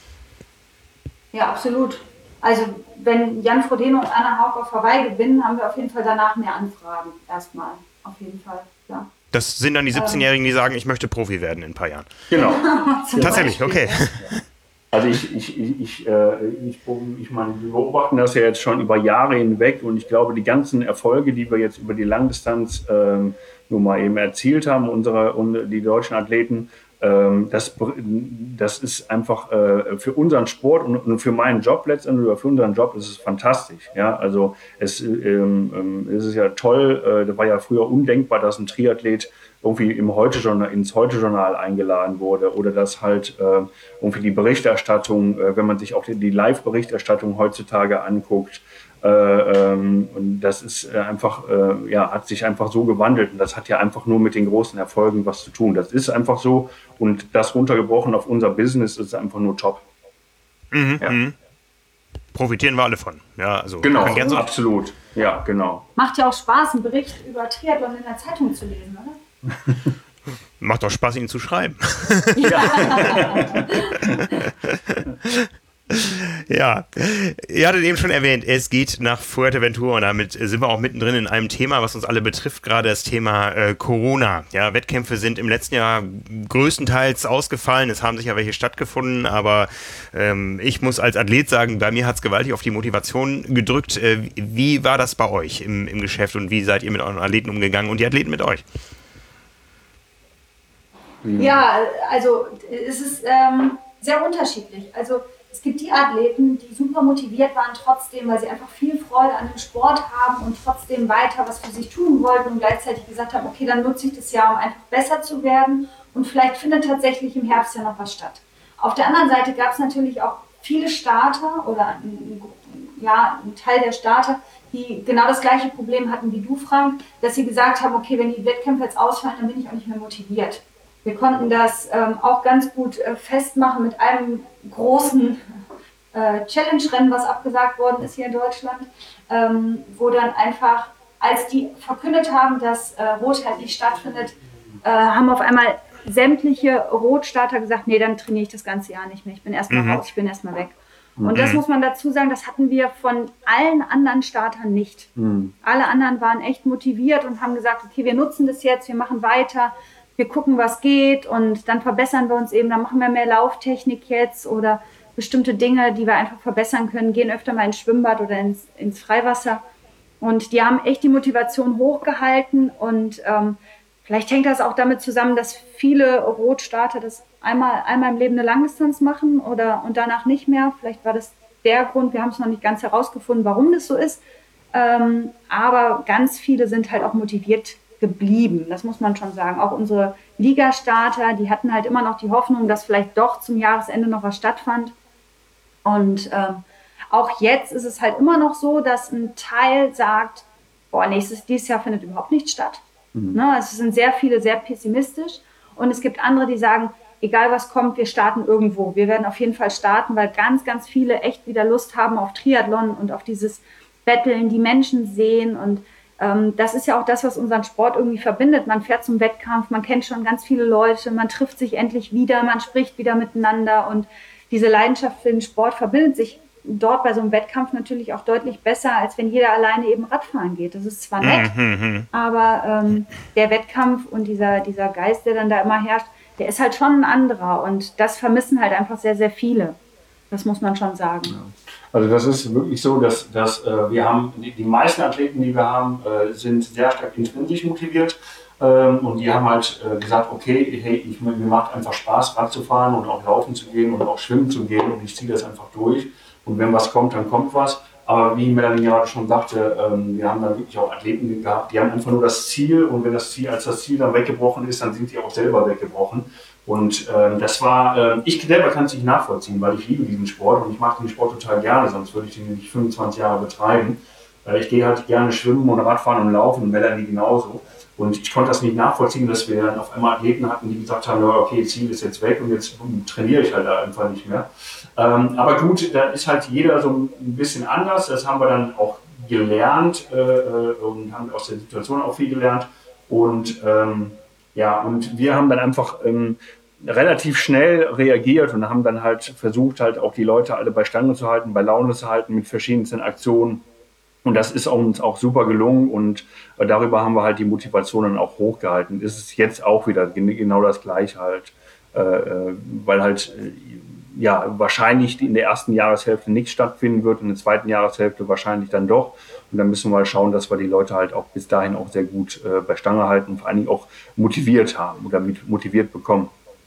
Ja, absolut. Also wenn Jan Frodeno und Anna Haug auf Hawaii gewinnen, haben wir auf jeden Fall danach mehr Anfragen. Erstmal, auf jeden Fall, ja. Das sind dann die 17-Jährigen, die sagen, ich möchte Profi werden in ein paar Jahren. Genau. Tatsächlich, okay. Also ich meine, wir beobachten das ja jetzt schon über Jahre hinweg, und ich glaube, die ganzen Erfolge, die wir jetzt über die Langdistanz nur mal eben erzielt haben, die deutschen Athleten, das ist einfach für unseren Sport und für meinen Job letztendlich, oder für unseren Job ist es fantastisch. Ja? Also es ist ja toll, das war ja früher undenkbar, dass ein Triathlet irgendwie ins Heute-Journal eingeladen wurde, oder dass halt irgendwie die Berichterstattung, wenn man sich auch die Live-Berichterstattung heutzutage anguckt, und das ist einfach, hat sich einfach so gewandelt, und das hat ja einfach nur mit den großen Erfolgen was zu tun. Das ist einfach so, und das runtergebrochen auf unser Business ist einfach nur top. Profitieren wir alle von. Ja, also genau, absolut. Ja, genau. Macht ja auch Spaß, einen Bericht über Triathlon in der Zeitung zu lesen, oder? Macht doch Spaß, ihn zu schreiben. Ja, ihr hattet eben schon erwähnt, es geht nach Fuerteventura, und damit sind wir auch mittendrin in einem Thema, was uns alle betrifft, gerade das Thema Corona. Ja, Wettkämpfe sind im letzten Jahr größtenteils ausgefallen, es haben sicher welche stattgefunden, aber ich muss als Athlet sagen, bei mir hat es gewaltig auf die Motivation gedrückt. Wie war das bei euch im Geschäft, und wie seid ihr mit euren Athleten umgegangen und die Athleten mit euch? Ja, also es ist sehr unterschiedlich. Also es gibt die Athleten, die super motiviert waren trotzdem, weil sie einfach viel Freude an dem Sport haben und trotzdem weiter was für sich tun wollten und gleichzeitig gesagt haben, okay, dann nutze ich das Jahr, um einfach besser zu werden, und vielleicht findet tatsächlich im Herbst ja noch was statt. Auf der anderen Seite gab es natürlich auch viele Starter oder ein Teil der Starter, die genau das gleiche Problem hatten wie du, Frank, dass sie gesagt haben, okay, wenn die Wettkämpfe jetzt ausfallen, dann bin ich auch nicht mehr motiviert. Wir konnten das auch ganz gut festmachen mit einem großen Challenge-Rennen, was abgesagt worden ist hier in Deutschland, wo dann einfach, als die verkündet haben, dass Rot halt nicht stattfindet, haben auf einmal sämtliche Rotstarter gesagt, nee, dann trainiere ich das ganze Jahr nicht mehr, ich bin erstmal raus, ich bin erstmal weg. Und das muss man dazu sagen, das hatten wir von allen anderen Startern nicht. Alle anderen waren echt motiviert und haben gesagt, okay, wir nutzen das jetzt, wir machen weiter, wir gucken, was geht, und dann verbessern wir uns eben, dann machen wir mehr Lauftechnik jetzt oder bestimmte Dinge, die wir einfach verbessern können, gehen öfter mal ins Schwimmbad oder ins Freiwasser, und die haben echt die Motivation hochgehalten, und vielleicht hängt das auch damit zusammen, dass viele Rotstarter das einmal im Leben eine Langdistanz machen und danach nicht mehr. Vielleicht war das der Grund, wir haben es noch nicht ganz herausgefunden, warum das so ist. Aber ganz viele sind halt auch motiviert geblieben. Das muss man schon sagen. Auch unsere Ligastarter, die hatten halt immer noch die Hoffnung, dass vielleicht doch zum Jahresende noch was stattfand. Und auch jetzt ist es halt immer noch so, dass ein Teil sagt, boah, dieses Jahr findet überhaupt nicht statt. Ne? Es sind sehr viele sehr pessimistisch. Und es gibt andere, die sagen, egal was kommt, wir starten irgendwo. Wir werden auf jeden Fall starten, weil ganz, ganz viele echt wieder Lust haben auf Triathlon und auf dieses Betteln, die Menschen sehen. Und das ist ja auch das, was unseren Sport irgendwie verbindet. Man fährt zum Wettkampf, man kennt schon ganz viele Leute, man trifft sich endlich wieder, man spricht wieder miteinander. Und diese Leidenschaft für den Sport verbindet sich dort bei so einem Wettkampf natürlich auch deutlich besser, als wenn jeder alleine eben Radfahren geht. Das ist zwar nett, aber der Wettkampf und dieser Geist, der dann da immer herrscht, der ist halt schon ein anderer. Und das vermissen halt einfach sehr, sehr viele. Das muss man schon sagen. Ja. Also das ist wirklich so, dass wir haben, die meisten Athleten, die wir haben, sind sehr stark intrinsisch motiviert. Und die haben halt gesagt, okay, hey, mir macht einfach Spaß, Rad zu fahren und auch laufen zu gehen und auch schwimmen zu gehen. Und ich ziehe das einfach durch. Und wenn was kommt, dann kommt was. Aber wie Melanie gerade schon sagte, wir haben dann wirklich auch Athleten gehabt, die haben einfach nur das Ziel. Und wenn als das Ziel dann weggebrochen ist, dann sind die auch selber weggebrochen. Und das war, ich selber kann es nicht nachvollziehen, weil ich liebe diesen Sport und ich mache den Sport total gerne, sonst würde ich den nicht 25 Jahre betreiben. Ich gehe halt gerne schwimmen und Radfahren und laufen und Melanie genauso. Und ich konnte das nicht nachvollziehen, dass wir dann auf einmal Athleten hatten, die gesagt haben, ja, okay, Ziel ist jetzt weg und jetzt trainiere ich halt einfach nicht mehr. Aber gut, da ist halt jeder so ein bisschen anders. Das haben wir dann auch gelernt und haben aus der Situation auch viel gelernt. Und und wir haben dann einfach relativ schnell reagiert und haben dann halt versucht, halt auch die Leute alle bei Stange zu halten, bei Laune zu halten mit verschiedensten Aktionen. Und das ist uns auch super gelungen und darüber haben wir halt die Motivation dann auch hochgehalten. Es ist jetzt auch wieder genau das Gleiche halt, weil halt wahrscheinlich in der ersten Jahreshälfte nichts stattfinden wird, in der zweiten Jahreshälfte wahrscheinlich dann doch. Und dann müssen wir mal schauen, dass wir die Leute halt auch bis dahin auch sehr gut bei Stange halten und vor allen Dingen auch motiviert haben oder motiviert bekommen.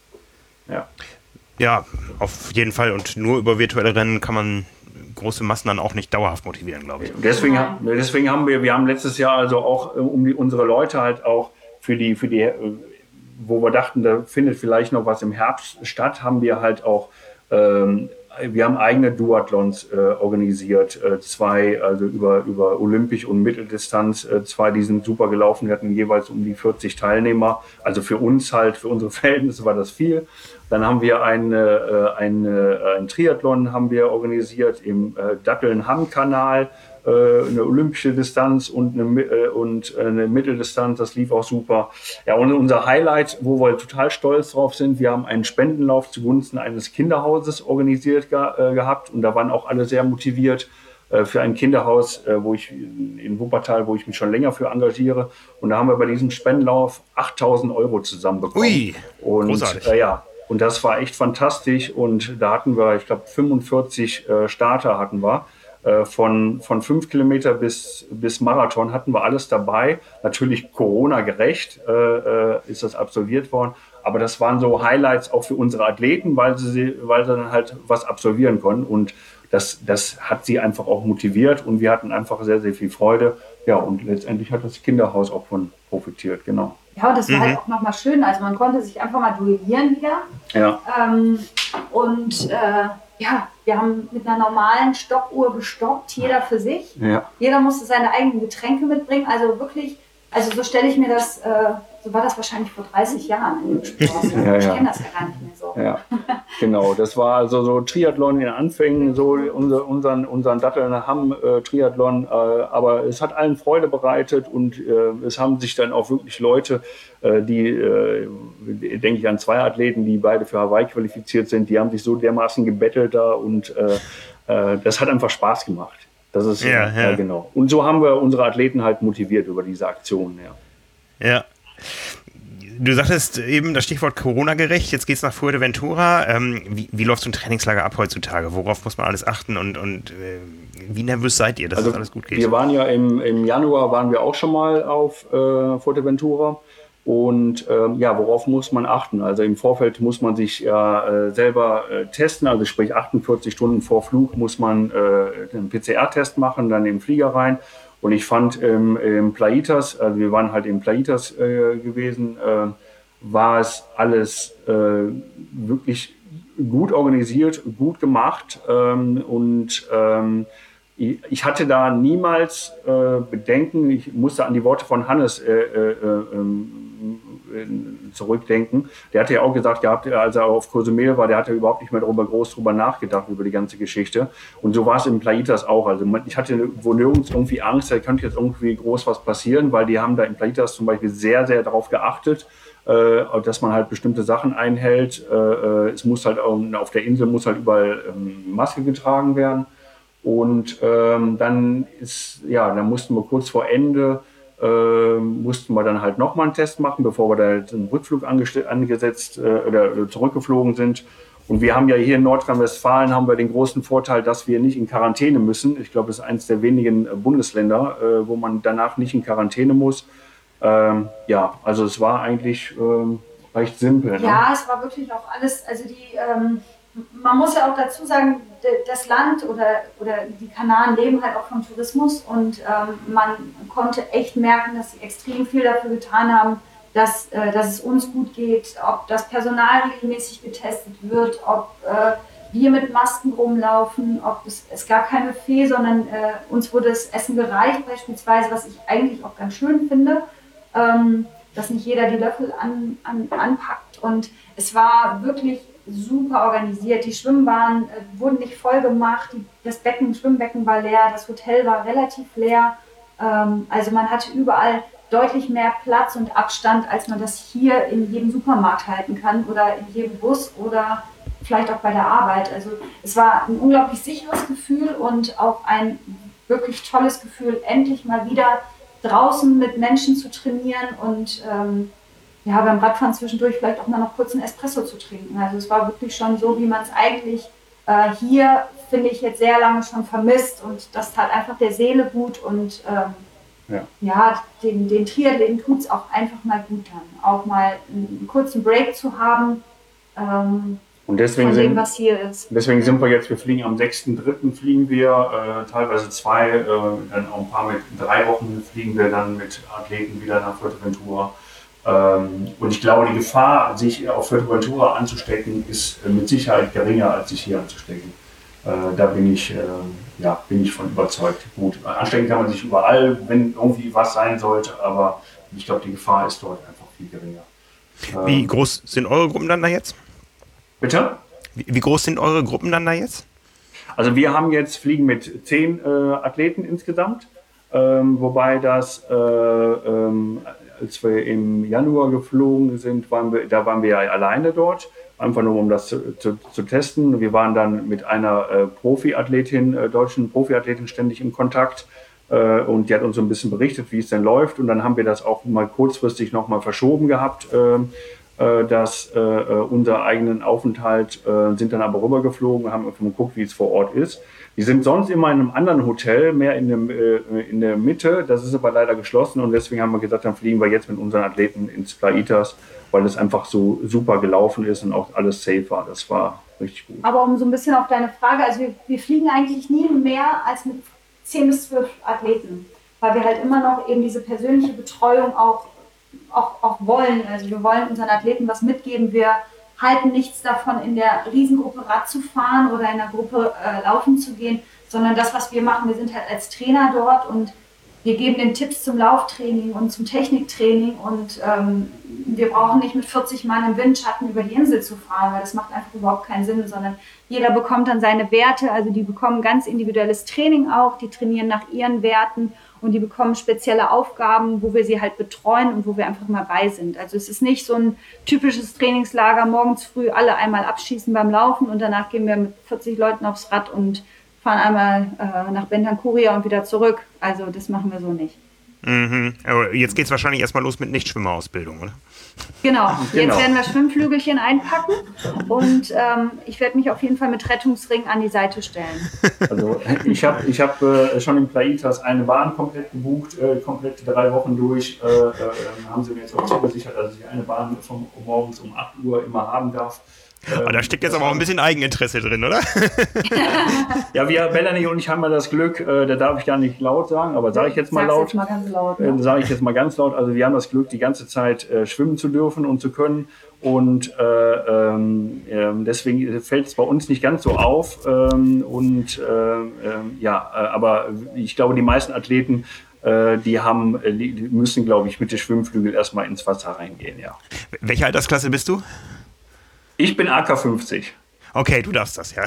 Ja, auf jeden Fall. Und nur über virtuelle Rennen kann man große Massen dann auch nicht dauerhaft motivieren, glaube ich. Deswegen haben wir letztes Jahr also auch unsere Leute halt auch für die, wo wir dachten, da findet vielleicht noch was im Herbst statt, haben wir halt auch wir haben eigene Duathlons organisiert, zwei, also über Olympisch und Mitteldistanz, zwei, die sind super gelaufen, wir hatten jeweils um die 40 Teilnehmer, also für uns halt, für unsere Verhältnisse war das viel. Dann haben wir einen Triathlon haben wir organisiert im Datteln-Hamm-Kanal, eine olympische Distanz und eine Mitteldistanz, das lief auch super. Ja, und unser Highlight, wo wir total stolz drauf sind, wir haben einen Spendenlauf zugunsten eines Kinderhauses organisiert gehabt und da waren auch alle sehr motiviert für ein Kinderhaus, in Wuppertal, wo ich mich schon länger für engagiere. Und da haben wir bei diesem Spendenlauf 8.000 € zusammenbekommen. Ui, großartig. Und das war echt fantastisch und da hatten wir, ich glaube, 45 Starter hatten wir. Von 5 Kilometer bis Marathon hatten wir alles dabei. Natürlich Corona-gerecht ist das absolviert worden. Aber das waren so Highlights auch für unsere Athleten, weil sie dann halt was absolvieren konnten. Und das hat sie einfach auch motiviert und wir hatten einfach sehr, sehr viel Freude. Ja, und letztendlich hat das Kinderhaus auch von profitiert, genau. Ja, und das war halt auch nochmal schön. Also man konnte sich einfach mal duellieren wieder. Ja. Wir haben mit einer normalen Stoppuhr gestoppt, jeder für sich. Ja. Jeder musste seine eigenen Getränke mitbringen. Also wirklich, so stelle ich mir das, so war das wahrscheinlich vor 30 Jahren in dem Sport. Ich kenne das ja gar nicht mehr so. Ja, genau. Das war also so Triathlon in den Anfängen, so unseren Datteln-Hamm-Triathlon. Aber es hat allen Freude bereitet und es haben sich dann auch wirklich Leute, denke ich an 2 Athleten, die beide für Hawaii qualifiziert sind, die haben sich so dermaßen gebettelt da und das hat einfach Spaß gemacht. Das ist genau. Und so haben wir unsere Athleten halt motiviert über diese Aktion. Ja. Du sagtest eben das Stichwort Corona-gerecht. Jetzt geht's nach Fuerteventura. Wie läuft so ein Trainingslager ab heutzutage? Worauf muss man alles achten und wie nervös seid ihr, dass das alles gut geht? Wir waren ja im Januar waren wir auch schon mal auf Fuerteventura. Und worauf muss man achten? Also im Vorfeld muss man sich selber testen, also sprich 48 Stunden vor Flug muss man einen PCR-Test machen, dann im Flieger rein. Und ich fand im Plaitas, also wir waren halt im Plaitas gewesen, war es alles wirklich gut organisiert, gut gemacht ich hatte da niemals Bedenken. Ich musste an die Worte von Hannes zurückdenken. Der hatte ja auch gesagt gehabt, als er auf Cozumel war, der hatte überhaupt nicht mehr groß drüber nachgedacht, über die ganze Geschichte. Und so war es in Plaitas auch. Also ich hatte wohl nirgends irgendwie Angst, da könnte jetzt irgendwie groß was passieren, weil die haben da in Plaitas zum Beispiel sehr, sehr darauf geachtet, dass man halt bestimmte Sachen einhält. Es muss halt auf der Insel muss halt überall Maske getragen werden. Und dann mussten wir kurz vor Ende dann halt nochmal einen Test machen, bevor wir da halt einen Rückflug angesetzt oder zurückgeflogen sind. Und wir haben ja hier in Nordrhein-Westfalen haben wir den großen Vorteil, dass wir nicht in Quarantäne müssen. Ich glaube, es ist eines der wenigen Bundesländer, wo man danach nicht in Quarantäne muss. Also es war eigentlich recht simpel. Ne? Ja, es war wirklich auch alles, also man muss ja auch dazu sagen, das Land oder die Kanaren leben halt auch vom Tourismus und man konnte echt merken, dass sie extrem viel dafür getan haben, dass es uns gut geht, ob das Personal regelmäßig getestet wird, ob wir mit Masken rumlaufen, es gab kein Buffet, sondern uns wurde das Essen gereicht beispielsweise, was ich eigentlich auch ganz schön finde, dass nicht jeder die Löffel anpackt und es war wirklich super organisiert. Die Schwimmbahnen wurden nicht voll gemacht, das Schwimmbecken war leer, das Hotel war relativ leer. Also man hatte überall deutlich mehr Platz und Abstand, als man das hier in jedem Supermarkt halten kann oder in jedem Bus oder vielleicht auch bei der Arbeit. Also es war ein unglaublich sicheres Gefühl und auch ein wirklich tolles Gefühl, endlich mal wieder draußen mit Menschen zu trainieren und beim Radfahren zwischendurch vielleicht auch mal noch kurz einen Espresso zu trinken. Also es war wirklich schon so, wie man es eigentlich hier, finde ich, jetzt sehr lange schon vermisst und das tat einfach der Seele gut und den Triathleten tut es auch einfach mal gut dann. Auch mal einen kurzen Break zu haben und deswegen von dem, was hier ist. Deswegen sind wir fliegen am 6.3. fliegen wir, teilweise 2, dann auch ein paar mit 3 Wochen fliegen wir dann mit Athleten wieder nach Fuerteventura. Und ich glaube, die Gefahr, sich auf Fuerteventura anzustecken, ist mit Sicherheit geringer, als sich hier anzustecken. Da bin ich von überzeugt. Gut, anstecken kann man sich überall, wenn irgendwie was sein sollte, aber ich glaube, die Gefahr ist dort einfach viel geringer. Wie groß sind eure Gruppen dann da jetzt? Bitte? Wie groß sind eure Gruppen dann da jetzt? Also wir fliegen mit 10 Athleten insgesamt, wobei das als wir im Januar geflogen sind, waren wir ja alleine dort, einfach nur um das zu testen. Wir waren dann mit einer deutschen Profiathletin ständig in Kontakt und die hat uns so ein bisschen berichtet, wie es denn läuft. Und dann haben wir das auch mal kurzfristig nochmal verschoben gehabt, dass unser eigenen Aufenthalt, sind dann aber rübergeflogen, haben einfach mal geguckt, wie es vor Ort ist. Die sind sonst immer in einem anderen Hotel, mehr in der Mitte. Das ist aber leider geschlossen und deswegen haben wir gesagt, dann fliegen wir jetzt mit unseren Athleten ins Plaitas, weil es einfach so super gelaufen ist und auch alles safe war. Das war richtig gut. Aber um so ein bisschen auf deine Frage, also wir fliegen eigentlich nie mehr als mit 10 bis 12 Athleten, weil wir halt immer noch eben diese persönliche Betreuung auch wollen. Also wir wollen unseren Athleten was mitgeben. Wir halten nichts davon, in der Riesengruppe Rad zu fahren oder in der Gruppe laufen zu gehen, sondern das, was wir machen, wir sind halt als Trainer dort und wir geben den Tipps zum Lauftraining und zum Techniktraining und wir brauchen nicht mit 40 Mann im Windschatten über die Insel zu fahren, weil das macht einfach überhaupt keinen Sinn, sondern jeder bekommt dann seine Werte, also die bekommen ganz individuelles Training auch, die trainieren nach ihren Werten und die bekommen spezielle Aufgaben, wo wir sie halt betreuen und wo wir einfach mal bei sind. Also es ist nicht so ein typisches Trainingslager, morgens früh alle einmal abschießen beim Laufen und danach gehen wir mit 40 Leuten aufs Rad und fahren einmal nach Bentancurria und wieder zurück. Also das machen wir so nicht. Aber jetzt geht es wahrscheinlich erstmal los mit Nichtschwimmerausbildung, oder? Genau, jetzt werden wir Schwimmflügelchen einpacken und ich werde mich auf jeden Fall mit Rettungsring an die Seite stellen. Also ich hab schon in Plaitas eine Bahn komplett gebucht, komplett 3 Wochen durch. Haben sie mir jetzt auch zugesichert, dass ich eine Bahn von morgens um 8 Uhr immer haben darf. Da steckt jetzt aber auch ein bisschen Eigeninteresse drin, oder? Ja, wir, Melanie und ich, haben ja das Glück, da darf ich gar nicht laut sagen, aber sage ich jetzt mal laut. Sage ich jetzt mal ganz laut. Also wir haben das Glück, die ganze Zeit schwimmen zu dürfen und zu können. Und deswegen fällt es bei uns nicht ganz so auf. Aber ich glaube, die meisten Athleten, die müssen, glaube ich, mit den Schwimmflügeln erstmal ins Wasser reingehen, ja. Welche Altersklasse bist du? Ich bin AK 50. Okay, du darfst das, ja.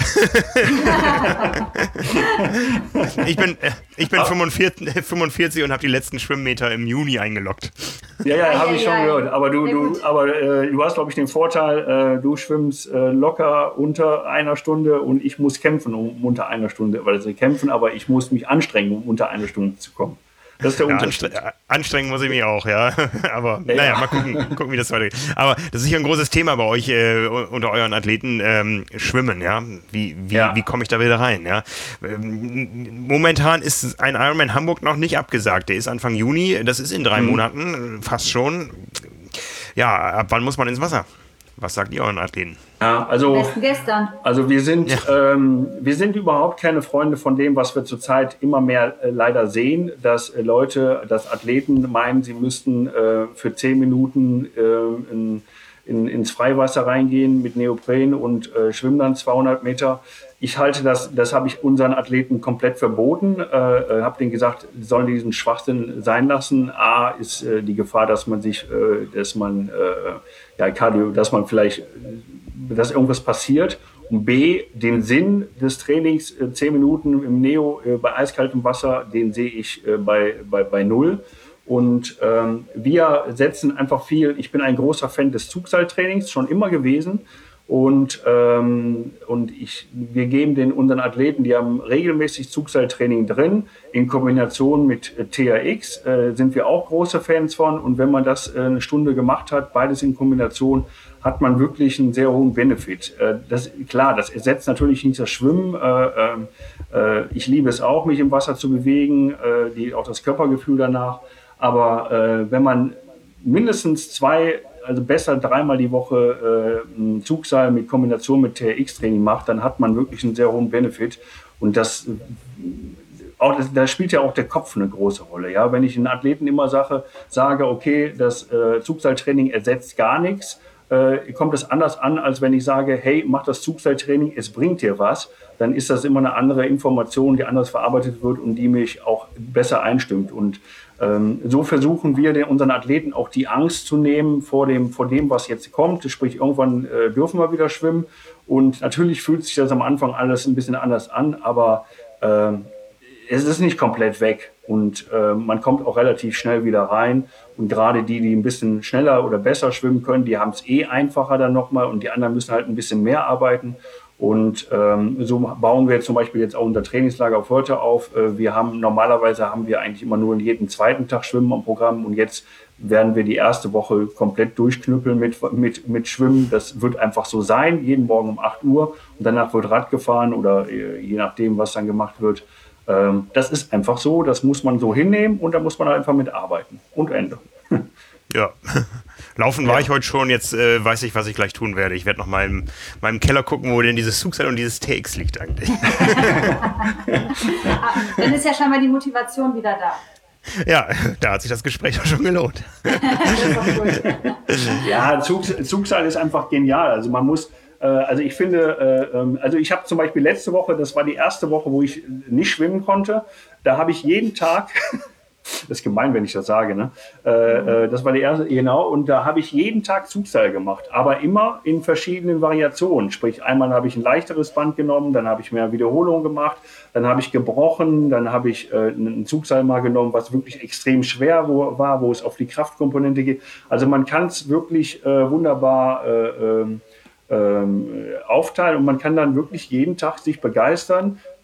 Ich bin 45 und habe die letzten Schwimmmeter im Juni eingeloggt. Ja, habe ich schon gehört. Aber du hast, glaube ich, den Vorteil, du schwimmst locker unter einer Stunde und ich muss kämpfen unter einer Stunde. Also kämpfen, aber ich muss mich anstrengen, um unter einer Stunde zu kommen. Das ist der Unterschied. Anstrengen muss ich mich auch, ja. Aber naja, mal gucken, wie das weitergeht. Aber das ist sicher ein großes Thema bei euch unter euren Athleten, Schwimmen, ja. Wie komme ich da wieder rein, ja? Momentan ist ein Ironman Hamburg noch nicht abgesagt. Der ist Anfang Juni, das ist in 3 Monaten, fast schon. Ja, ab wann muss man ins Wasser? Was sagt ihr euren Athleten? Ja, also, am besten gestern. Also wir sind überhaupt keine Freunde von dem, was wir zurzeit immer mehr leider sehen, dass Athleten meinen, sie müssten für 10 Minuten ins Freiwasser reingehen mit Neopren und schwimmen dann 200 Meter. Ich halte das habe ich unseren Athleten komplett verboten, habe denen gesagt, sie sollen diesen Schwachsinn sein lassen. A ist die Gefahr, dass irgendwas passiert. Und B, den Sinn des Trainings, 10 Minuten im Neo bei eiskaltem Wasser, den sehe ich bei 0. Und wir setzen einfach viel, ich bin ein großer Fan des Zugseiltrainings, schon immer gewesen. Und wir geben unseren Athleten, die haben regelmäßig Zugseiltraining drin. In Kombination mit TRX sind wir auch große Fans von. Und wenn man das eine Stunde gemacht hat, beides in Kombination, hat man wirklich einen sehr hohen Benefit. Das ersetzt natürlich nicht das Schwimmen. Ich liebe es auch, mich im Wasser zu bewegen, auch das Körpergefühl danach. Aber wenn man mindestens besser 3-mal die Woche Zugseil mit Kombination mit TRX-Training macht, dann hat man wirklich einen sehr hohen Benefit. Und da spielt ja auch der Kopf eine große Rolle. Ja? Wenn ich den Athleten immer sage, okay, das Zugseiltraining ersetzt gar nichts, kommt es anders an, als wenn ich sage, hey, mach das Zugseiltraining, es bringt dir was, dann ist das immer eine andere Information, die anders verarbeitet wird und die mich auch besser einstimmt. Und so versuchen wir unseren Athleten auch die Angst zu nehmen vor dem, was jetzt kommt. Sprich, irgendwann dürfen wir wieder schwimmen. Und natürlich fühlt sich das am Anfang alles ein bisschen anders an, aber es ist nicht komplett weg. Und man kommt auch relativ schnell wieder rein. Und gerade die ein bisschen schneller oder besser schwimmen können, die haben es einfacher dann nochmal. Und die anderen müssen halt ein bisschen mehr arbeiten. Und so bauen wir zum Beispiel jetzt auch unser Trainingslager auf heute auf. Normalerweise haben wir eigentlich immer nur jeden 2. Tag Schwimmen am Programm. Und jetzt werden wir die erste Woche komplett durchknüppeln mit Schwimmen. Das wird einfach so sein, jeden Morgen um 8 Uhr. Und danach wird Rad gefahren oder je nachdem, was dann gemacht wird. Das ist einfach so, das muss man so hinnehmen und da muss man einfach mit arbeiten. Und Ende. Ja, laufen war ich heute schon, jetzt weiß ich, was ich gleich tun werde. Ich werde noch mal in meinem Keller gucken, wo denn dieses Zugseil und dieses TX liegt eigentlich. Dann ist ja scheinbar die Motivation wieder da. Ja, da hat sich das Gespräch auch schon gelohnt. Ja, Zugseil ist einfach genial. Also man muss, ich finde, ich habe zum Beispiel letzte Woche, das war die erste Woche, wo ich nicht schwimmen konnte, da habe ich jeden Tag, das ist gemein, wenn ich das sage, ne? Das war die erste, genau, und da habe ich jeden Tag Zugseil gemacht, aber immer in verschiedenen Variationen. Sprich, einmal habe ich ein leichteres Band genommen, dann habe ich mehr Wiederholungen gemacht, dann habe ich gebrochen, dann habe ich ein Zugseil mal genommen, was wirklich extrem schwer war, wo es auf die Kraftkomponente geht. Also man kann es wirklich wunderbar aufteilen und man kann dann wirklich jeden Tag sich begeistern,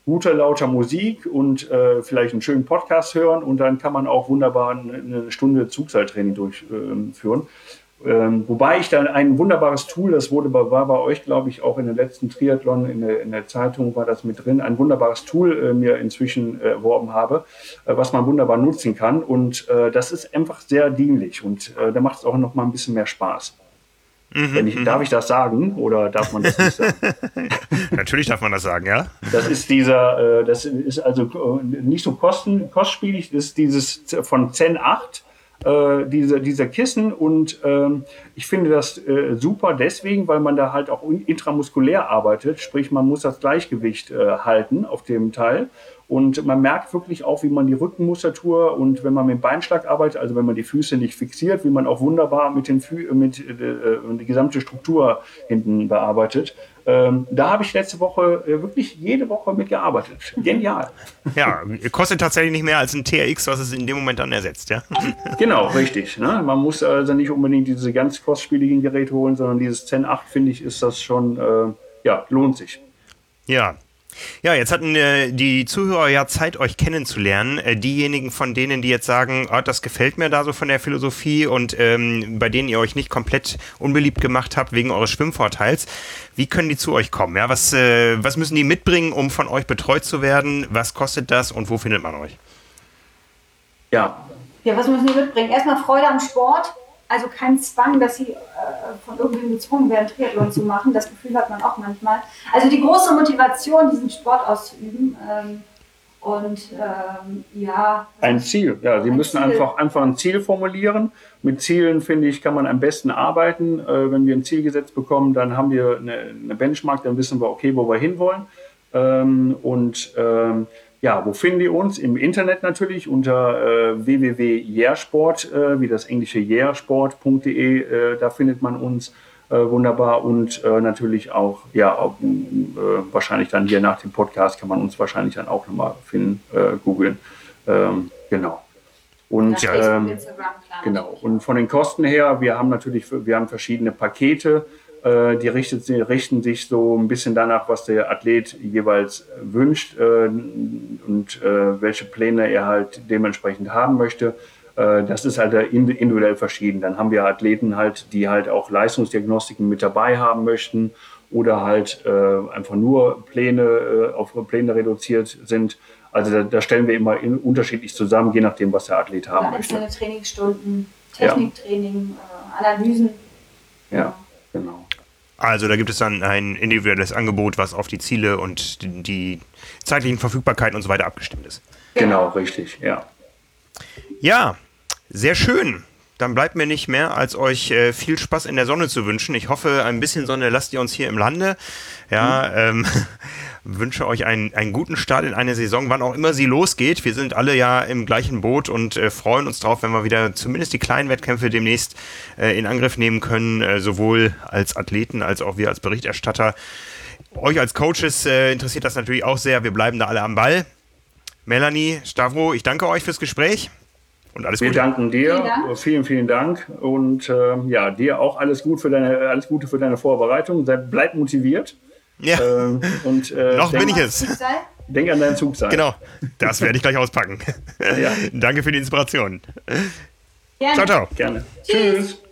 gute, lauter Musik und vielleicht einen schönen Podcast hören und dann kann man auch wunderbar eine Stunde Zugseiltraining durchführen. Wobei ich dann ein wunderbares Tool, das war bei euch, glaube ich, auch in der letzten Triathlon, in der Zeitung war das mit drin, ein wunderbares Tool mir inzwischen erworben habe, was man wunderbar nutzen kann. Und das ist einfach sehr dienlich und da macht es auch noch mal ein bisschen mehr Spaß. Darf ich das sagen oder darf man das nicht sagen? Natürlich darf man das sagen, ja. Das ist das ist also nicht so kostspielig, das ist dieses von Zen 8. Dieser Kissen und ich finde das super deswegen, weil man da halt auch intramuskulär arbeitet, sprich man muss das Gleichgewicht halten auf dem Teil und man merkt wirklich auch, wie man die Rückenmuskulatur und wenn man mit dem Beinschlag arbeitet, also wenn man die Füße nicht fixiert, wie man auch wunderbar mit die gesamte Struktur hinten bearbeitet. Da habe ich letzte Woche wirklich jede Woche mitgearbeitet. Genial. Ja, kostet tatsächlich nicht mehr als ein TRX, was es in dem Moment dann ersetzt, ja? Genau, richtig. Ne? Man muss also nicht unbedingt diese ganz kostspieligen Geräte holen, sondern dieses Zen 8, finde ich, ist das schon, lohnt sich. Ja. Ja, jetzt hatten die Zuhörer ja Zeit, euch kennenzulernen. Diejenigen von denen, die jetzt sagen, das gefällt mir da so von der Philosophie und bei denen ihr euch nicht komplett unbeliebt gemacht habt wegen eures Schwimmvorteils, wie können die zu euch kommen? Ja, was müssen die mitbringen, um von euch betreut zu werden? Was kostet das und wo findet man euch? Ja, was müssen die mitbringen? Erstmal Freude am Sport. Also kein Zwang, dass sie von irgendwem gezwungen werden, Triathlon zu machen. Das Gefühl hat man auch manchmal. Also die große Motivation, diesen Sport auszuüben. Ein Ziel. Ja, sie müssen einfach ein Ziel formulieren. Mit Zielen, finde ich, kann man am besten arbeiten. Wenn wir ein Ziel gesetzt bekommen, dann haben wir eine Benchmark, dann wissen wir, okay, wo wir hinwollen. Wo finden die uns? Im Internet natürlich unter www.yearsport, wie das englische yearsport.de, da findet man uns wunderbar und natürlich auch, wahrscheinlich dann hier nach dem Podcast kann man uns wahrscheinlich dann auch nochmal finden, googeln. Genau. Und, Instagram, genau. Und von den Kosten her, wir haben verschiedene Pakete. Die richten sich so ein bisschen danach, was der Athlet jeweils wünscht und welche Pläne er halt dementsprechend haben möchte. Das ist halt individuell verschieden. Dann haben wir Athleten halt, die halt auch Leistungsdiagnostiken mit dabei haben möchten oder halt einfach nur auf Pläne reduziert sind. Also da stellen wir immer unterschiedlich zusammen, je nachdem, was der Athlet haben möchte. Einzelne Trainingsstunden, Techniktraining, Analysen. Ja, genau. Also da gibt es dann ein individuelles Angebot, was auf die Ziele und die zeitlichen Verfügbarkeiten und so weiter abgestimmt ist. Genau, richtig, ja. Ja, sehr schön. Dann bleibt mir nicht mehr, als euch viel Spaß in der Sonne zu wünschen. Ich hoffe, ein bisschen Sonne lasst ihr uns hier im Lande. Ja, wünsche euch einen guten Start in eine Saison, wann auch immer sie losgeht. Wir sind alle ja im gleichen Boot und freuen uns drauf, wenn wir wieder zumindest die kleinen Wettkämpfe demnächst in Angriff nehmen können, sowohl als Athleten als auch wir als Berichterstatter. Euch als Coaches interessiert das natürlich auch sehr. Wir bleiben da alle am Ball. Melanie, Stavro, ich danke euch fürs Gespräch. Und alles Gute. Wir danken dir, vielen Dank und dir auch alles Gute für deine Vorbereitung. Bleib motiviert. Ja. Noch bin ich es. Denk an deinen Zugseil. Genau, das werde ich gleich auspacken. Ja. Danke für die Inspiration. Gerne. Ciao, ciao. Gerne. Tschüss.